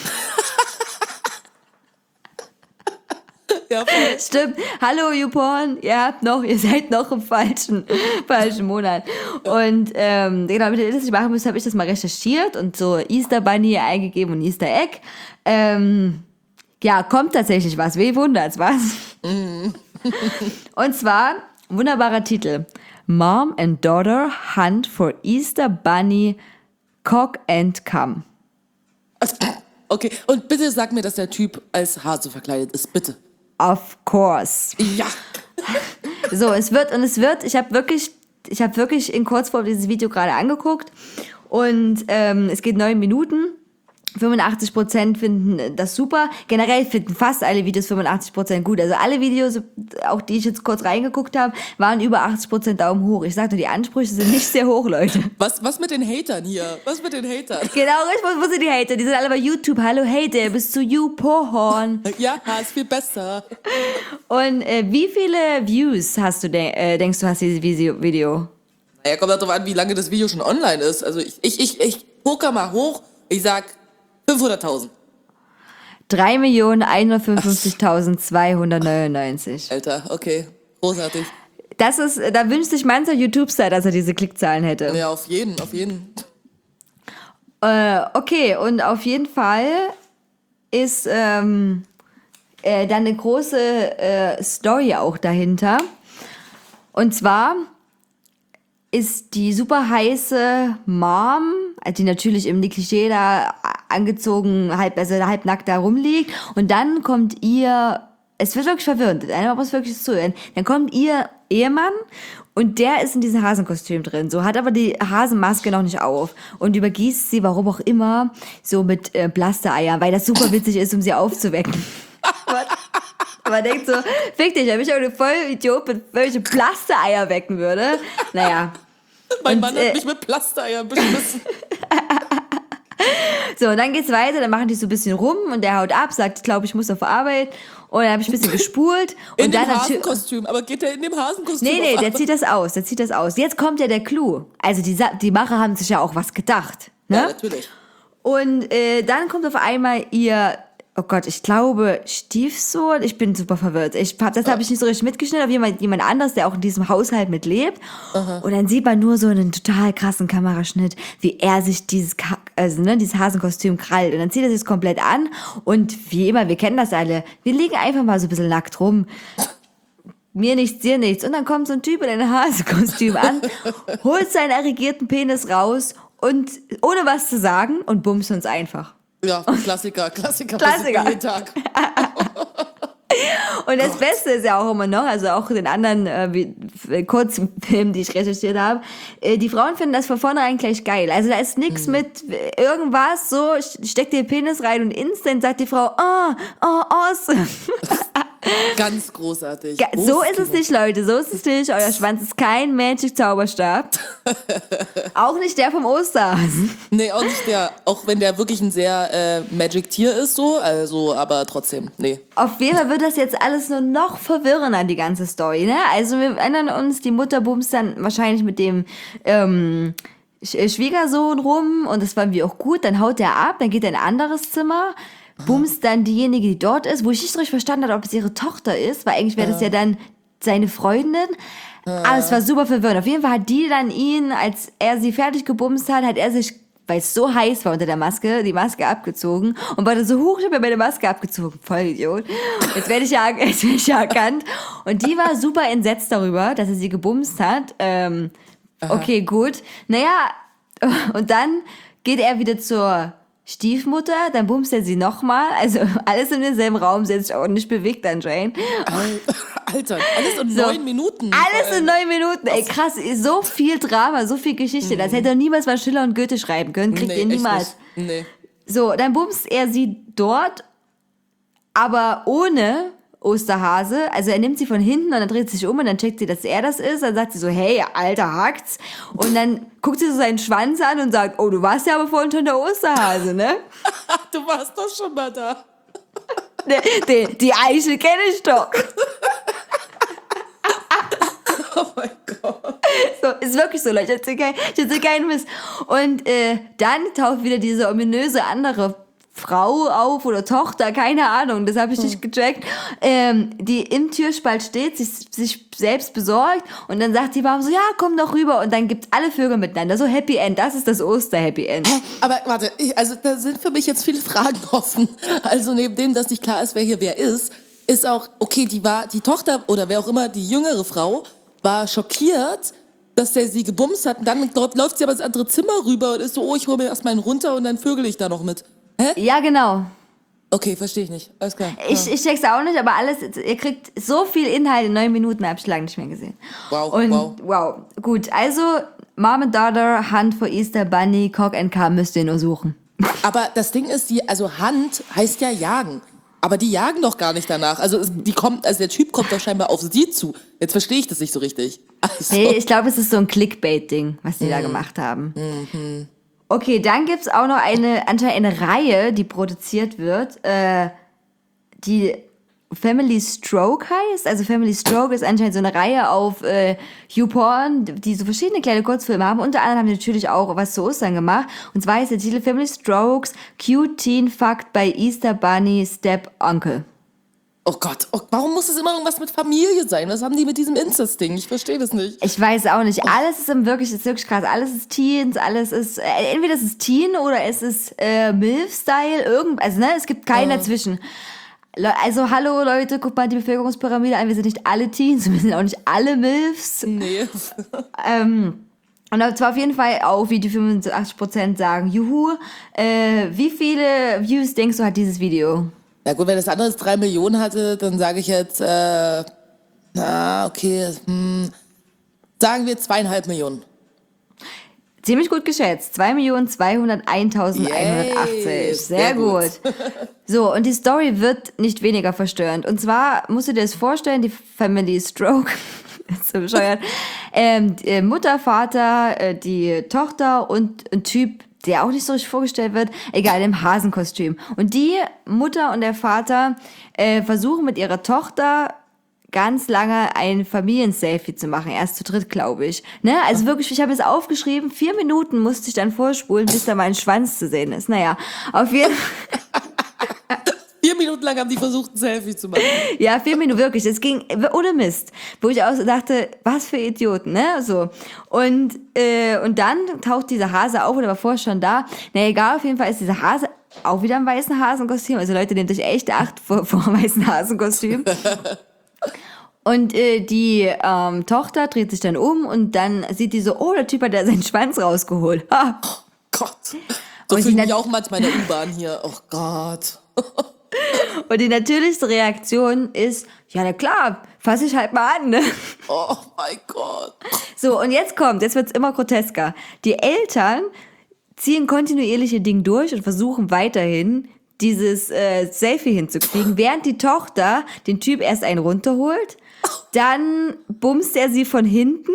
Ja, voll. Stimmt. Hallo, YouPorn. Ihr habt noch, ihr seid noch im falschen, falschen Monat. Und ähm, genau, damit ihr das nicht machen müsst, habe ich das mal recherchiert und so Easter Bunny eingegeben und Easter Egg. Ähm, ja, kommt tatsächlich was. Wie wundert's, was? Und zwar, wunderbarer Titel. Mom and Daughter Hunt for Easter Bunny Cock and Cum. Okay, und bitte sag mir, dass der Typ als Hase verkleidet ist, bitte. Of course. Ja. So, es wird und es wird, ich habe wirklich, ich habe wirklich in Kurzform dieses Video gerade angeguckt und ähm, es geht neun Minuten. fünfundachtzig Prozent finden das super. Generell finden fast alle Videos fünfundachtzig Prozent gut. Also alle Videos, auch die ich jetzt kurz reingeguckt habe, waren über achtzig Prozent Daumen hoch. Ich sag nur, die Ansprüche sind nicht sehr hoch, Leute. Was, was mit den Hatern hier? Was mit den Hatern? Genau, ich wo sind die Hater? Die sind alle bei YouTube. Hallo Hater, bist du YouPorn? Ja, ist viel besser. Und äh, wie viele Views hast du, de- äh, denkst du, hast dieses Video? Video? Naja, kommt darauf an, wie lange das Video schon online ist. Also ich, ich, ich, ich poker mal hoch. Ich sag fünfhunderttausend. drei Millionen hundertfünfundfünfzigtausendzweihundertneunundneunzig. Alter, okay. Großartig. Das ist, da wünscht sich mancher YouTube-Star, dass er diese Klickzahlen hätte. Ja, auf jeden, auf jeden. Äh, okay, und auf jeden Fall ist ähm, äh, dann eine große äh, Story auch dahinter. Und zwar ist die super heiße Mom, die natürlich im Klischee da angezogen, halb, also halb nackt da rumliegt. Und dann kommt ihr, es wird wirklich verwirrend, einer muss wirklich zuhören. Dann kommt ihr Ehemann und der ist in diesem Hasenkostüm drin, so hat aber die Hasenmaske noch nicht auf und übergießt sie, warum auch immer, so mit äh, Blastereiern, weil das super witzig ist, um sie aufzuwecken. Man denkt so, fick dich, wenn ich auch eine Vollidiot mit welche Plastereier wecken würde. Naja. Mein und, Mann hat äh, mich mit Plastereiern beschmissen. So, und dann geht's weiter, dann machen die so ein bisschen rum und der haut ab, sagt, ich glaube, ich muss auf Arbeit. Und dann habe ich ein bisschen gespult. In und dem dann natür- Hasenkostüm, aber geht der in dem Hasenkostüm? Nee, nee, auf der Arbeit? zieht das aus, der zieht das aus. Jetzt kommt ja der Clou. Also die, Sa- die Macher haben sich ja auch was gedacht. Ne? Ja, natürlich. Und äh, dann kommt auf einmal ihr, oh Gott, ich glaube Stiefsohn, ich bin super verwirrt. Ich hab, das habe ich nicht so richtig mitgeschnitten, aber jemand, jemand anders, der auch in diesem Haushalt mitlebt. Aha. Und dann sieht man nur so einen total krassen Kameraschnitt, wie er sich dieses, Ka- also, ne, dieses Hasenkostüm krallt. Und dann zieht er sich das komplett an und wie immer, wir kennen das alle, wir liegen einfach mal so ein bisschen nackt rum. Mir nichts, dir nichts. Und dann kommt so ein Typ in einem Hasenkostüm an, holt seinen erregierten Penis raus und ohne was zu sagen und bumst uns einfach. Ja, Klassiker, Klassiker. Klassiker. Jeden Tag. Und das Beste ist ja auch immer noch, also auch den anderen äh, wie, äh, Kurzfilmen, die ich recherchiert habe, äh, die Frauen finden das von vornherein gleich geil. Also da ist nix Mhm. mit äh, irgendwas, so steckt ihr Penis rein und instant sagt die Frau, oh, oh, awesome. Ganz großartig. Ja, so ist es nicht, Leute, so ist es nicht. Euer Schwanz ist kein Magic-Zauberstab. Auch nicht der vom Osterhasen. Nee, auch nicht der, auch wenn der wirklich ein sehr äh, Magic-Tier ist, so, also, aber trotzdem, nee. Auf jeden Fall wird das jetzt alles nur noch verwirrender, die ganze Story, ne? Also wir erinnern uns, die Mutter bumst dann wahrscheinlich mit dem ähm, Sch- Schwiegersohn rum und das fanden wir auch gut. Dann haut der ab, dann geht er in ein anderes Zimmer, bumst dann diejenige, die dort ist, wo ich nicht so richtig verstanden habe, ob es ihre Tochter ist, weil eigentlich wäre das ja dann seine Freundin. Aber es war super verwirrend. Auf jeden Fall hat die dann ihn, als er sie fertig gebumst hat, hat er sich, weil es so heiß war unter der Maske, die Maske abgezogen und war dann so, huch, ich habe mir meine Maske abgezogen. Voll Idiot. Jetzt werde ich ja, jetzt werde ich ja erkannt. Und die war super entsetzt darüber, dass er sie gebumst hat. Ähm, okay, gut. Naja, und dann geht er wieder zur Stiefmutter, dann bumst er sie nochmal. Also alles in demselben Raum, sie hat sich auch nicht bewegt anscheinend. Alter, alles in So. neun Minuten. Alles in neun Minuten. Ey, krass, so viel Drama, so viel Geschichte. Das hätte er niemals mal Schiller und Goethe schreiben können. Kriegt Nee, ihr echt niemals. nicht. Nee. So, dann bumst er sie dort, aber ohne Osterhase. Also er nimmt sie von hinten und dann dreht sie sich um und dann checkt sie, dass er das ist. Dann sagt sie so, hey, Alter, hackt's. Und dann guckt sie so seinen Schwanz an und sagt, oh, du warst ja aber vorhin schon der Osterhase, ne? Du warst doch schon mal da. Die, die, die Eichel kenne ich doch. Oh mein Gott. So, ist wirklich so, Leute. Ich erzähl kein, ich erzähl keinen Mist. Und äh, dann taucht wieder diese ominöse andere Frau auf oder Tochter, keine Ahnung, das habe ich nicht gecheckt, ähm, die im Türspalt steht, sich, sich selbst besorgt und dann sagt die Mom so, ja, komm doch rüber und dann gibt's alle Vögel miteinander. So Happy End, das ist das Oster-Happy End. Aber warte, ich, also da sind für mich jetzt viele Fragen offen. Also neben dem, dass nicht klar ist, wer hier wer ist, ist auch, okay, die war, die Tochter oder wer auch immer, die jüngere Frau, war schockiert, dass der sie gebumst hat und dann glaub, läuft sie aber ins andere Zimmer rüber und ist so, oh, ich hole mir erstmal einen runter und dann vögel ich da noch mit. Hä? Ja, genau. Okay, verstehe ich nicht. Alles klar. Ich, ja. ich check's auch nicht, aber alles, ihr kriegt so viel Inhalt in neun Minuten, hab ich lange nicht mehr gesehen. Wow, und, wow. Wow, gut. Also, Mom and Daughter, Hunt for Easter Bunny, Cock and Calm müsst ihr nur suchen. Aber das Ding ist, die, also Hunt heißt ja jagen. Aber die jagen doch gar nicht danach. Also, es- die kommt, also der Typ kommt doch scheinbar auf sie zu. Jetzt verstehe ich das nicht so richtig. Also, Nee, ich glaube, es ist so ein Clickbait-Ding, was die da gemacht haben. Okay, dann gibt's auch noch eine, anscheinend eine Reihe, die produziert wird, äh, die Family Stroke heißt. Also Family Stroke ist anscheinend so eine Reihe auf äh, YouPorn, die so verschiedene kleine Kurzfilme haben. Unter anderem haben die natürlich auch was zu Ostern gemacht. Und zwar ist der Titel Family Strokes, Cute Teen Fucked by Easter Bunny Step Uncle. oh Gott, oh, warum muss es immer irgendwas mit Familie sein? Was haben die mit diesem Incest-Ding? Ich verstehe das nicht. Ich weiß auch nicht. Alles ist im wirklich, ist wirklich krass. Alles ist Teens, alles ist, äh, entweder es ist Teen oder es ist äh, MILF-Style, irgend, also ne, es gibt keinen dazwischen. Le- Also hallo Leute, guckt mal die Bevölkerungspyramide an. Wir sind nicht alle Teens, wir sind auch nicht alle MILFs. Nee. Ähm, und zwar auf jeden Fall auch, wie die fünfundachtzig Prozent sagen, juhu. Äh, wie viele Views denkst du hat dieses Video? Ja gut, wenn das andere jetzt drei Millionen hatte, dann sage ich jetzt, äh, na, okay, hm, sagen wir zweieinhalb Millionen. Ziemlich gut geschätzt. zwei Millionen zweihunderteintausendzweihundertachtzig. Yay, Sehr, sehr gut. gut. So, und die Story wird nicht weniger verstörend. Und zwar musst du dir das vorstellen, die Family Stroke, ist so bescheuert, ähm, die, äh, Mutter, Vater, äh, die Tochter und ein Typ, der auch nicht so richtig vorgestellt wird, egal, im Hasenkostüm. Und die Mutter und der Vater äh, versuchen mit ihrer Tochter ganz lange ein Familienselfie zu machen. Erst zu dritt, glaube ich. Ne? Also wirklich, ich habe es aufgeschrieben, vier Minuten musste ich dann vorspulen, bis da mein Schwanz zu sehen ist. Naja, auf jeden Fall. Vier Minuten lang haben die versucht, ein Selfie zu machen. Ja, vier Minuten, wirklich. Es ging ohne Mist. Wo ich auch so dachte, was für Idioten, ne? So. Und, äh, und dann taucht dieser Hase auf, oder war vorher schon da. Na egal, auf jeden Fall ist dieser Hase auch wieder im weißen Hasenkostüm. Also Leute, nehmt euch echt Acht vor, vor dem weißen Hasenkostüm. Und äh, die ähm, Tochter dreht sich dann um und dann sieht die so, oh, der Typ hat ja seinen Schwanz rausgeholt. Ha. Gott. So Und fühle ich die mich nat- auch manchmal in der U-Bahn hier. Oh Gott. Und die natürlichste Reaktion ist, ja, na klar, fass ich halt mal an, ne? Oh mein Gott. So, und jetzt kommt, jetzt wird's immer grotesker. Die Eltern ziehen kontinuierlich ihr Ding durch und versuchen weiterhin, dieses äh, Selfie hinzukriegen, während die Tochter den Typ erst einen runterholt, dann bumst er sie von hinten,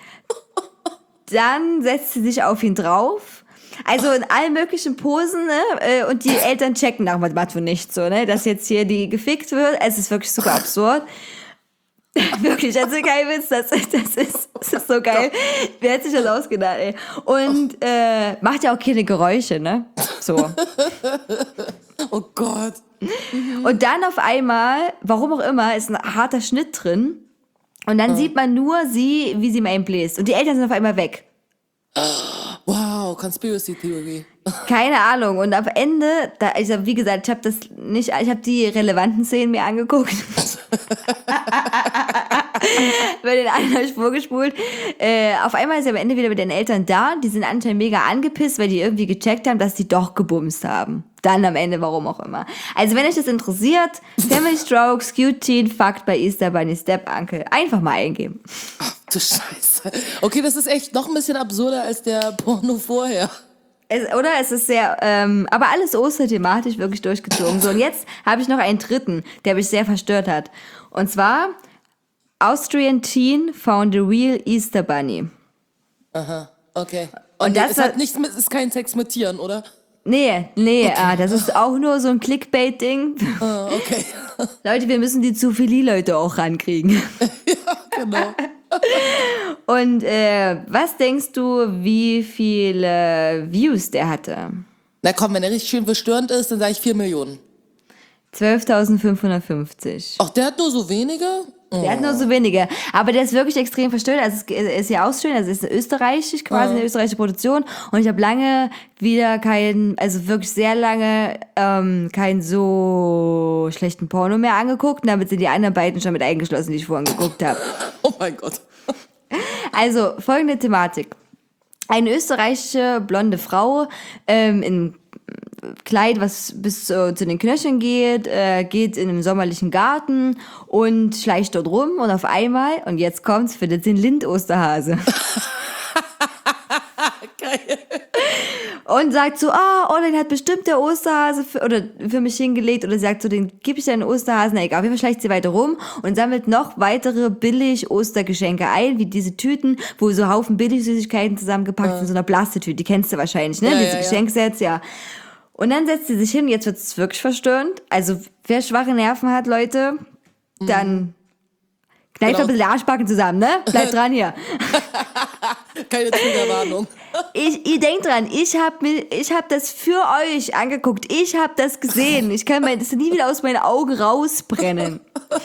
dann setzt sie sich auf ihn drauf. Also in allen möglichen Posen, ne? äh, Und die Eltern checken nach Mathe nicht so, ne? Dass jetzt hier die gefickt wird. Es ist wirklich super absurd. Wirklich, also kein Witz, das, das, ist, das ist so geil. Wer hat sich das ausgedacht, ey? Und äh, macht ja auch keine Geräusche, ne? So. Oh Gott. Und dann auf einmal, warum auch immer, ist ein harter Schnitt drin. Und dann sieht man nur sie, wie sie ihm einbläst. Und die Eltern sind auf einmal weg. Wow, Conspiracy Theory. Keine Ahnung. Und am Ende, da, ich hab, wie gesagt, ich habe das nicht, ich habe die relevanten Szenen mir angeguckt. Bei den anderen habe ich vorgespult. Äh, auf einmal ist er am Ende wieder mit den Eltern da. Die sind anscheinend mega angepisst, weil die irgendwie gecheckt haben, dass die doch gebumst haben. Dann am Ende, warum auch immer. Also wenn euch das interessiert, Family Strokes, Cute Teen, Fucked by Easter Bunny, Step Uncle. Einfach mal eingeben. Ach du Scheiße. Okay, das ist echt noch ein bisschen absurder als der Porno vorher. Es, oder? Es ist sehr, ähm, aber alles osterthematisch wirklich durchgezogen. So, und jetzt habe ich noch einen dritten, der mich sehr verstört hat. Und zwar, Austrian Teen found a real Easter Bunny. Aha, okay. Und Und das das hat- hat nichts mit, es ist kein Sex mit Tieren, oder? Nee, nee, ah, das ist auch nur so ein Clickbait-Ding. Ah, okay. Leute, wir müssen die Zoophilie-Leute auch rankriegen. Genau. Und äh, was denkst du, wie viele Views der hatte? Na komm, wenn er richtig schön verstörend ist, dann sage ich vier Millionen. zwölftausendfünfhundertfünfzig. Ach, der hat nur so wenige? Oh. Der hat nur so wenige. Aber der ist wirklich extrem verstört. Also es ist ja Austrian, also es ist österreichisch, quasi eine österreichische Produktion. Und ich habe lange wieder keinen, also wirklich sehr lange ähm, keinen so schlechten Porno mehr angeguckt. Und damit sind die anderen beiden schon mit eingeschlossen, die ich vorhin geguckt habe. Oh mein Gott. Also folgende Thematik. Eine österreichische blonde Frau ähm, in Kleid, was bis äh, zu den Knöcheln geht, äh, geht in einem sommerlichen Garten und schleicht dort rum und auf einmal, und jetzt kommt's, findet sie einen Lind-Osterhase. Geil. Und sagt so, ah, oh, den hat bestimmt der Osterhase für, oder für mich hingelegt, oder sagt so, den gebe ich deinen Osterhasen, na egal, auf jeden Fall schleicht sie weiter rum und sammelt noch weitere billig Ostergeschenke ein, wie diese Tüten, wo so Haufen Billigsüßigkeiten zusammengepackt sind, in so einer Plastetüte, die kennst du wahrscheinlich, ne, Ja, diese ja, ja. Geschenksets, ja. Und dann setzt sie sich hin, jetzt wird's wirklich verstörend, also wer schwache Nerven hat, Leute, dann kneift Genau. ein bisschen die Arschbacken zusammen, ne, bleibt dran hier. Keine Triggerwarnung. Ich, ihr denkt dran, ich habe mir, ich habe das für euch angeguckt. Ich habe das gesehen. Ich kann mein, das nie wieder aus meinen Augen rausbrennen.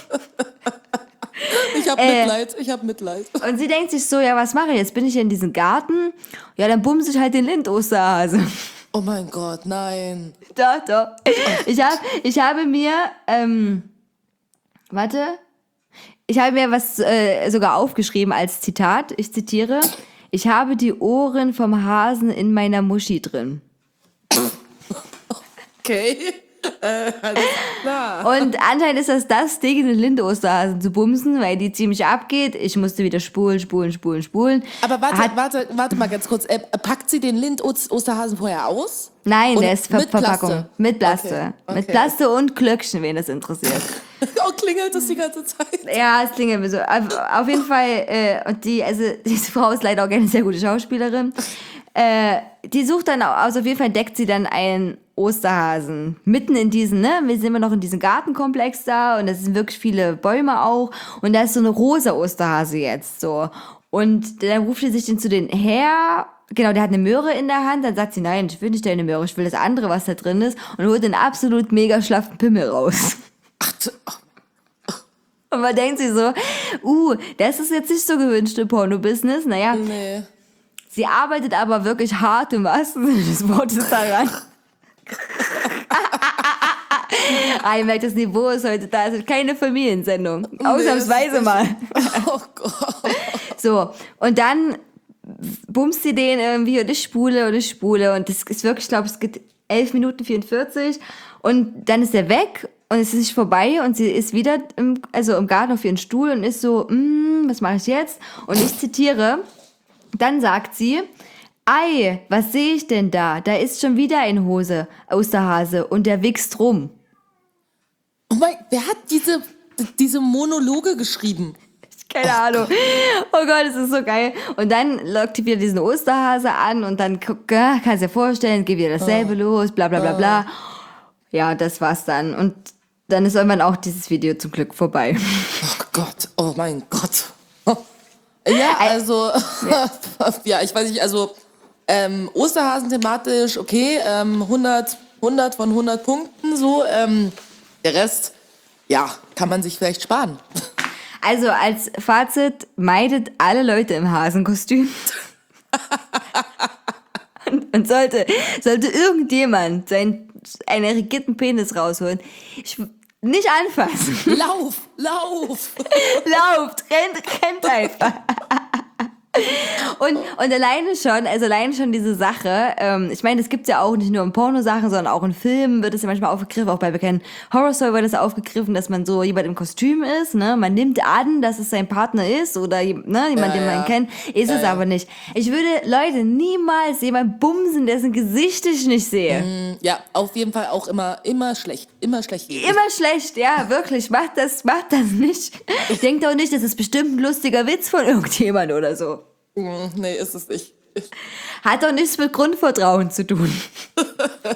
Ich hab Äh. Mitleid, ich hab Mitleid. Und sie denkt sich so, ja, was mache ich jetzt? Bin ich hier in diesem Garten? Ja, dann bumse ich halt den Lind-Osterhase. Oh mein Gott, nein. Doch, doch. Ich, hab, ich habe mir, ähm, warte, ich habe mir was äh, sogar aufgeschrieben als Zitat. Ich zitiere, ich habe die Ohren vom Hasen in meiner Muschi drin. Okay. Äh, alles klar. Und anscheinend ist das das Ding, den Linde-Osterhasen zu bumsen, weil die ziemlich abgeht. Ich musste wieder spulen, spulen, spulen, spulen. Aber warte, Hat, warte, warte mal ganz kurz. Äh, packt sie den Lind-Osterhasen vorher aus? nein, Oder der ist Ver mit Verpackung. Plaste? Mit Plaste. Okay, okay. Mit Plaste und Glöckchen, wen das interessiert. Oh, klingelt das die ganze Zeit? Ja, es klingelt mir so. Auf, auf jeden Fall, äh, und die, also diese Frau ist leider auch eine sehr gute Schauspielerin. Äh, die sucht dann, also auf jeden Fall entdeckt sie dann einen Osterhasen. Mitten in diesen, ne, wir sind immer noch in diesem Gartenkomplex da und es sind wirklich viele Bäume auch und da ist so eine rosa Osterhase jetzt so. Und dann ruft sie sich den zu den her, genau, der hat eine Möhre in der Hand, dann sagt sie, nein, ich will nicht deine Möhre, ich will das andere, was da drin ist und holt den absolut mega schlaffen Pimmel raus. Ach, du- Und man denkt sich so, uh, das ist jetzt nicht so gewünscht im Porno-Business, naja. nee. Sie arbeitet aber wirklich hart im wahrsten Sinne des Wortes daran. Ah, ihr merkt, das Niveau ist heute da. Es ist keine Familiensendung. Ausnahmsweise mal. Oh Gott. So, und dann bumst sie den irgendwie und ich spule und ich spule. Und das ist wirklich, ich glaube, es geht elf Minuten vierundvierzig. Und dann ist er weg und es ist nicht vorbei. Und sie ist wieder im, also im Garten auf ihren Stuhl und ist so, mm, was mache ich jetzt? Und ich zitiere, dann sagt sie, Ei, was sehe ich denn da? Da ist schon wieder ein Hose, Osterhase und der wichst rum. Oh mein, wer hat diese, diese Monologe geschrieben? Keine Ahnung. Oh Gott, das ist so geil. Und dann lockt die wieder diesen Osterhase an und dann guck, ja, kannst dir vorstellen, geht wieder dasselbe Oh. los, bla bla bla bla. Ja, das war's dann. Und dann ist irgendwann auch dieses Video zum Glück vorbei. Oh Gott, oh mein Gott. Ja, also, ja, ich weiß nicht, also, ähm, Osterhasen thematisch, okay, ähm, hundert, hundert von hundert Punkten, so, ähm, der Rest, ja, kann man sich vielleicht sparen. Also als Fazit, meidet alle Leute im Hasenkostüm. und, und sollte, sollte irgendjemand seinen, einen erigierten Penis rausholen, ich, nicht anfassen. Lauf, lauf! Lauft, rennt, rennt einfach. Und, und alleine schon, also alleine schon diese Sache, ähm, ich meine, das gibt's ja auch nicht nur in Pornosachen, sondern auch in Filmen wird es ja manchmal aufgegriffen, auch bei bekannten Horror-Story wird es aufgegriffen, dass man so jemand im Kostüm ist, ne, man nimmt an, dass es sein Partner ist oder, ne, jemand, Ja, den man ja. kennt, ist Ja, es ja. aber nicht. Ich würde, Leute, niemals jemand bumsen, dessen Gesicht ich nicht sehe. Ja, auf jeden Fall auch immer, immer schlecht, immer schlecht. Immer schlecht, ja, wirklich. Macht das, macht das nicht. Denkt auch nicht, das ist bestimmt ein lustiger Witz von irgendjemand oder so. Mm, Nee, ist es nicht. Hat doch nichts mit Grundvertrauen zu tun.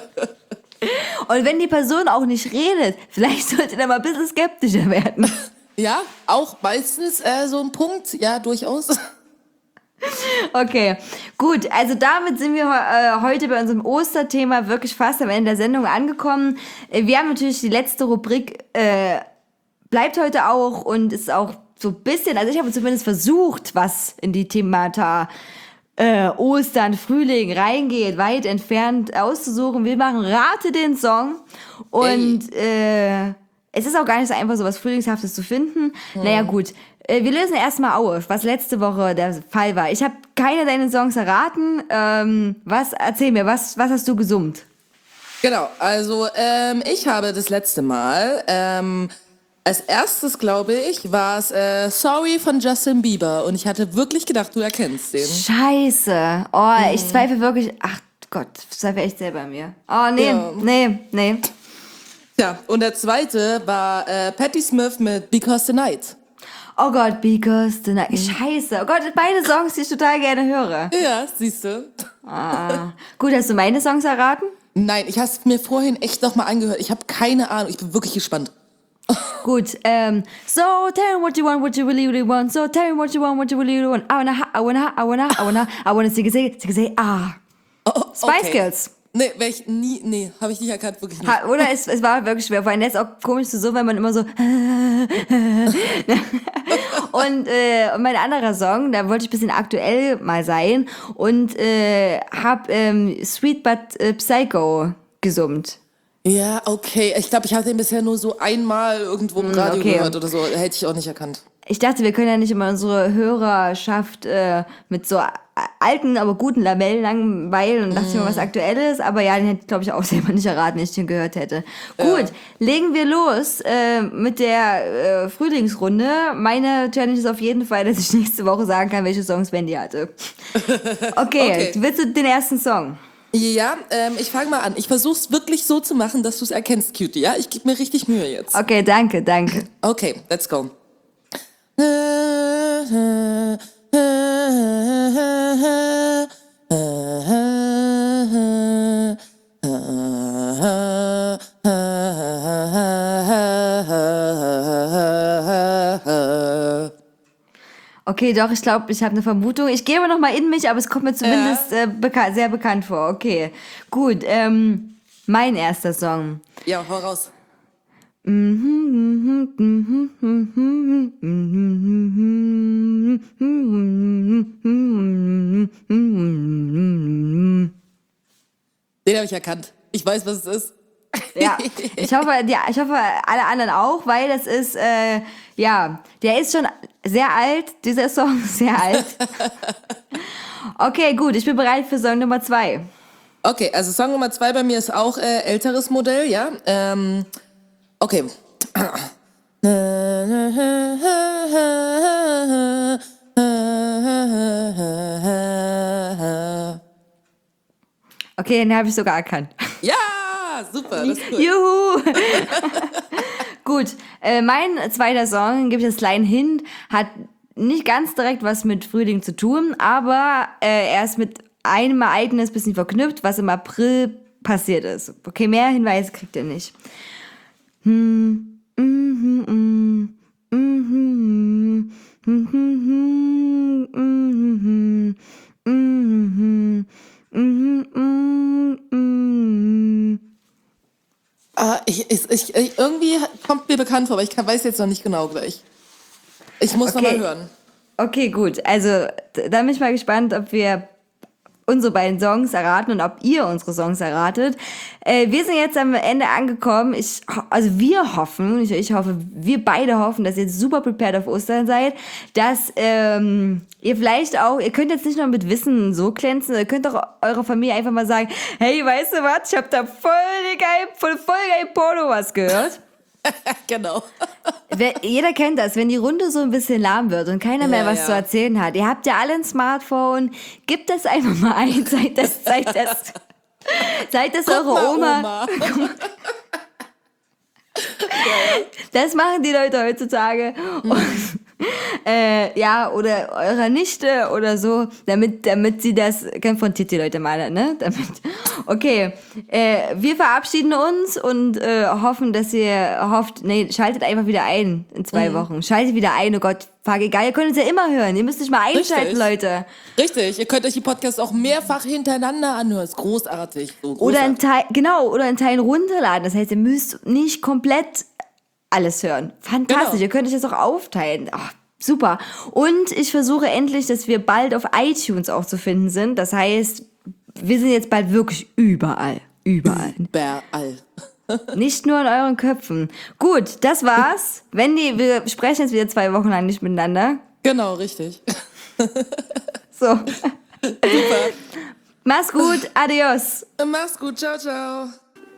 Und wenn die Person auch nicht redet, vielleicht sollte er mal ein bisschen skeptischer werden. Ja, auch meistens äh, so ein Punkt, ja, durchaus. Okay, gut. Also damit sind wir äh, heute bei unserem Osterthema wirklich fast am Ende der Sendung angekommen. Äh, wir haben natürlich die letzte Rubrik, äh, bleibt heute auch und ist auch so ein bisschen, also ich habe zumindest versucht, was in die Themata äh, Ostern, Frühling reingeht, weit entfernt auszusuchen. Wir machen Rate den Song und äh, es ist auch gar nicht so einfach, so was Frühlingshaftes zu finden. Hm. Naja, gut. Äh, wir lösen erstmal auf, was letzte Woche der Fall war. Ich habe keine deiner Songs erraten. Ähm, was, erzähl mir, was, was hast du gesummt? Genau, also ähm, ich habe das letzte Mal, ähm, als erstes, glaube ich, war es äh, Sorry von Justin Bieber. Und ich hatte wirklich gedacht, du erkennst den. Scheiße. Oh, hm. ich zweifle wirklich, ach Gott, ich zweifle echt selber an mir. Oh, nee, ja. nee, nee. Ja, und der zweite war äh, Patti Smith mit Because the Night. Oh Gott, Because the Night. Scheiße. Oh Gott, beide Songs, die ich total gerne höre. Ja, siehst du. Ah. Gut, hast du meine Songs erraten? Nein, ich habe es mir vorhin echt nochmal angehört. Ich habe keine Ahnung. Ich bin wirklich gespannt. Gut, ähm, so tell me what you want, what you really, really want. So tell me what you want, what you really, really want. I wanna, I wanna, I wanna, I wanna, I wanna sing, sing, sing, sing, ah. Oh, okay. Spice Girls. Nee, wär ich nie, nee, habe ich nicht erkannt, wirklich nicht. Ha, oder es, es war wirklich schwer, vor allem ist auch komisch so, wenn man immer so und äh, mein anderer Song, da wollte ich ein bisschen aktuell mal sein und äh, hab ähm, Sweet But äh, Psycho gesummt. Ja, okay. Ich glaube, ich habe den bisher nur so einmal irgendwo im Radio okay. gehört oder so. Hätte ich auch nicht erkannt. Ich dachte, wir können ja nicht immer unsere Hörerschaft äh, mit so alten, aber guten Labellen langweilen und dachte mm. ich mal was Aktuelles, aber ja, den hätte ich, glaube ich, auch selber nicht erraten, wenn ich den gehört hätte. Ja. Gut, legen wir los äh, mit der äh, Frühlingsrunde. Meine Challenge ist auf jeden Fall, dass ich nächste Woche sagen kann, welche Songs Wendy hatte. Okay, okay. Willst du den ersten Song? Ja, ähm, ich fange mal an. Ich versuch's wirklich so zu machen, dass du es erkennst, Cutie, ja? Ich gebe mir richtig Mühe jetzt. Okay, danke, danke. Okay, let's go. Okay, doch, ich glaube, ich habe eine Vermutung. Ich gehe aber noch mal in mich, aber es kommt mir zumindest ja. äh, beka- sehr bekannt vor. Okay, gut. Ähm, mein erster Song. Ja, hau raus. Den habe ich erkannt. Ich weiß, was es ist. Ja, ich hoffe, ja, ich hoffe, alle anderen auch, weil das ist, äh, ja, der ist schon sehr alt, dieser Song, sehr alt. Okay, gut, ich bin bereit für Song Nummer zwei. Okay, also Song Nummer zwei bei mir ist auch äh, älteres Modell, ja. Ähm, okay. Okay, den habe ich sogar erkannt. Ja, super, das ist cool. Juhu! Gut, äh, mein zweiter Song, gebe ich das kleinen Hint, hat nicht ganz direkt was mit Frühling zu tun, aber äh, er ist mit einem Ereignis ein bisschen verknüpft, was im April passiert ist. Okay, mehr Hinweise kriegt ihr nicht. Hm. Mhm, mhm, mhm, mhm, mhm, mhm, mhm, mhm. Ah, ich, ich, ich, ich, irgendwie kommt mir bekannt vor, aber ich kann, weiß jetzt noch nicht genau gleich. Ich muss okay. noch mal hören. Okay, gut. Also, da bin ich mal gespannt, ob wir unsere beiden Songs erraten und ob ihr unsere Songs erratet. Äh, wir sind jetzt am Ende angekommen. Ich, also wir hoffen, ich, ich hoffe, wir beide hoffen, dass ihr jetzt super prepared auf Ostern seid, dass ähm, ihr vielleicht auch, ihr könnt jetzt nicht nur mit Wissen so glänzen, ihr könnt auch eurer Familie einfach mal sagen, hey, weißt du was, ich hab da voll geil, voll, voll geil Porno was gehört. Genau. Jeder kennt das, wenn die Runde so ein bisschen lahm wird und keiner mehr ja, was ja. zu erzählen hat. Ihr habt ja alle ein Smartphone, gebt das einfach mal ein, zeigt das, zeigt das, zeigt das eure mal, Oma. Oma. Das machen die Leute heutzutage. Und, äh, ja, oder eurer Nichte oder so, damit, damit sie das, konfrontiert die Leute mal, ne? Damit. Okay, äh, wir verabschieden uns und äh, hoffen, dass ihr hofft, nee, schaltet einfach wieder ein in zwei mhm. Wochen. Schaltet wieder ein, oh Gott, fuck, egal, ihr könnt uns ja immer hören, ihr müsst nicht mal einschalten, Richtig. Leute. Richtig, ihr könnt euch die Podcasts auch mehrfach hintereinander anhören, ist großartig. So großartig. Oder in Teil, genau, oder in Teilen runterladen, das heißt, ihr müsst nicht komplett alles hören. Fantastisch, genau. Ihr könnt euch das auch aufteilen. Ach, super. Und ich versuche endlich, dass wir bald auf iTunes auch zu finden sind. Das heißt, wir sind jetzt bald wirklich überall. Überall. Überall. Nicht nur in euren Köpfen. Gut, das war's. Wenn die, wir sprechen jetzt wieder zwei Wochen lang nicht miteinander. Genau, richtig. So. Super. Mach's gut, adios. Mach's gut, ciao, ciao.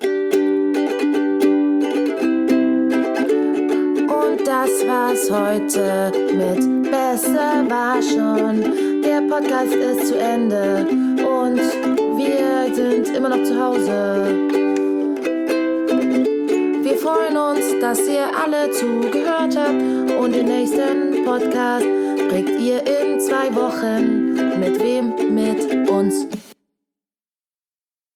Und das war's heute mit Besser war schon. Der Podcast ist zu Ende und wir sind immer noch zu Hause. Wir freuen uns, dass ihr alle zugehört habt und den nächsten Podcast kriegt ihr in zwei Wochen. Mit wem? Mit uns.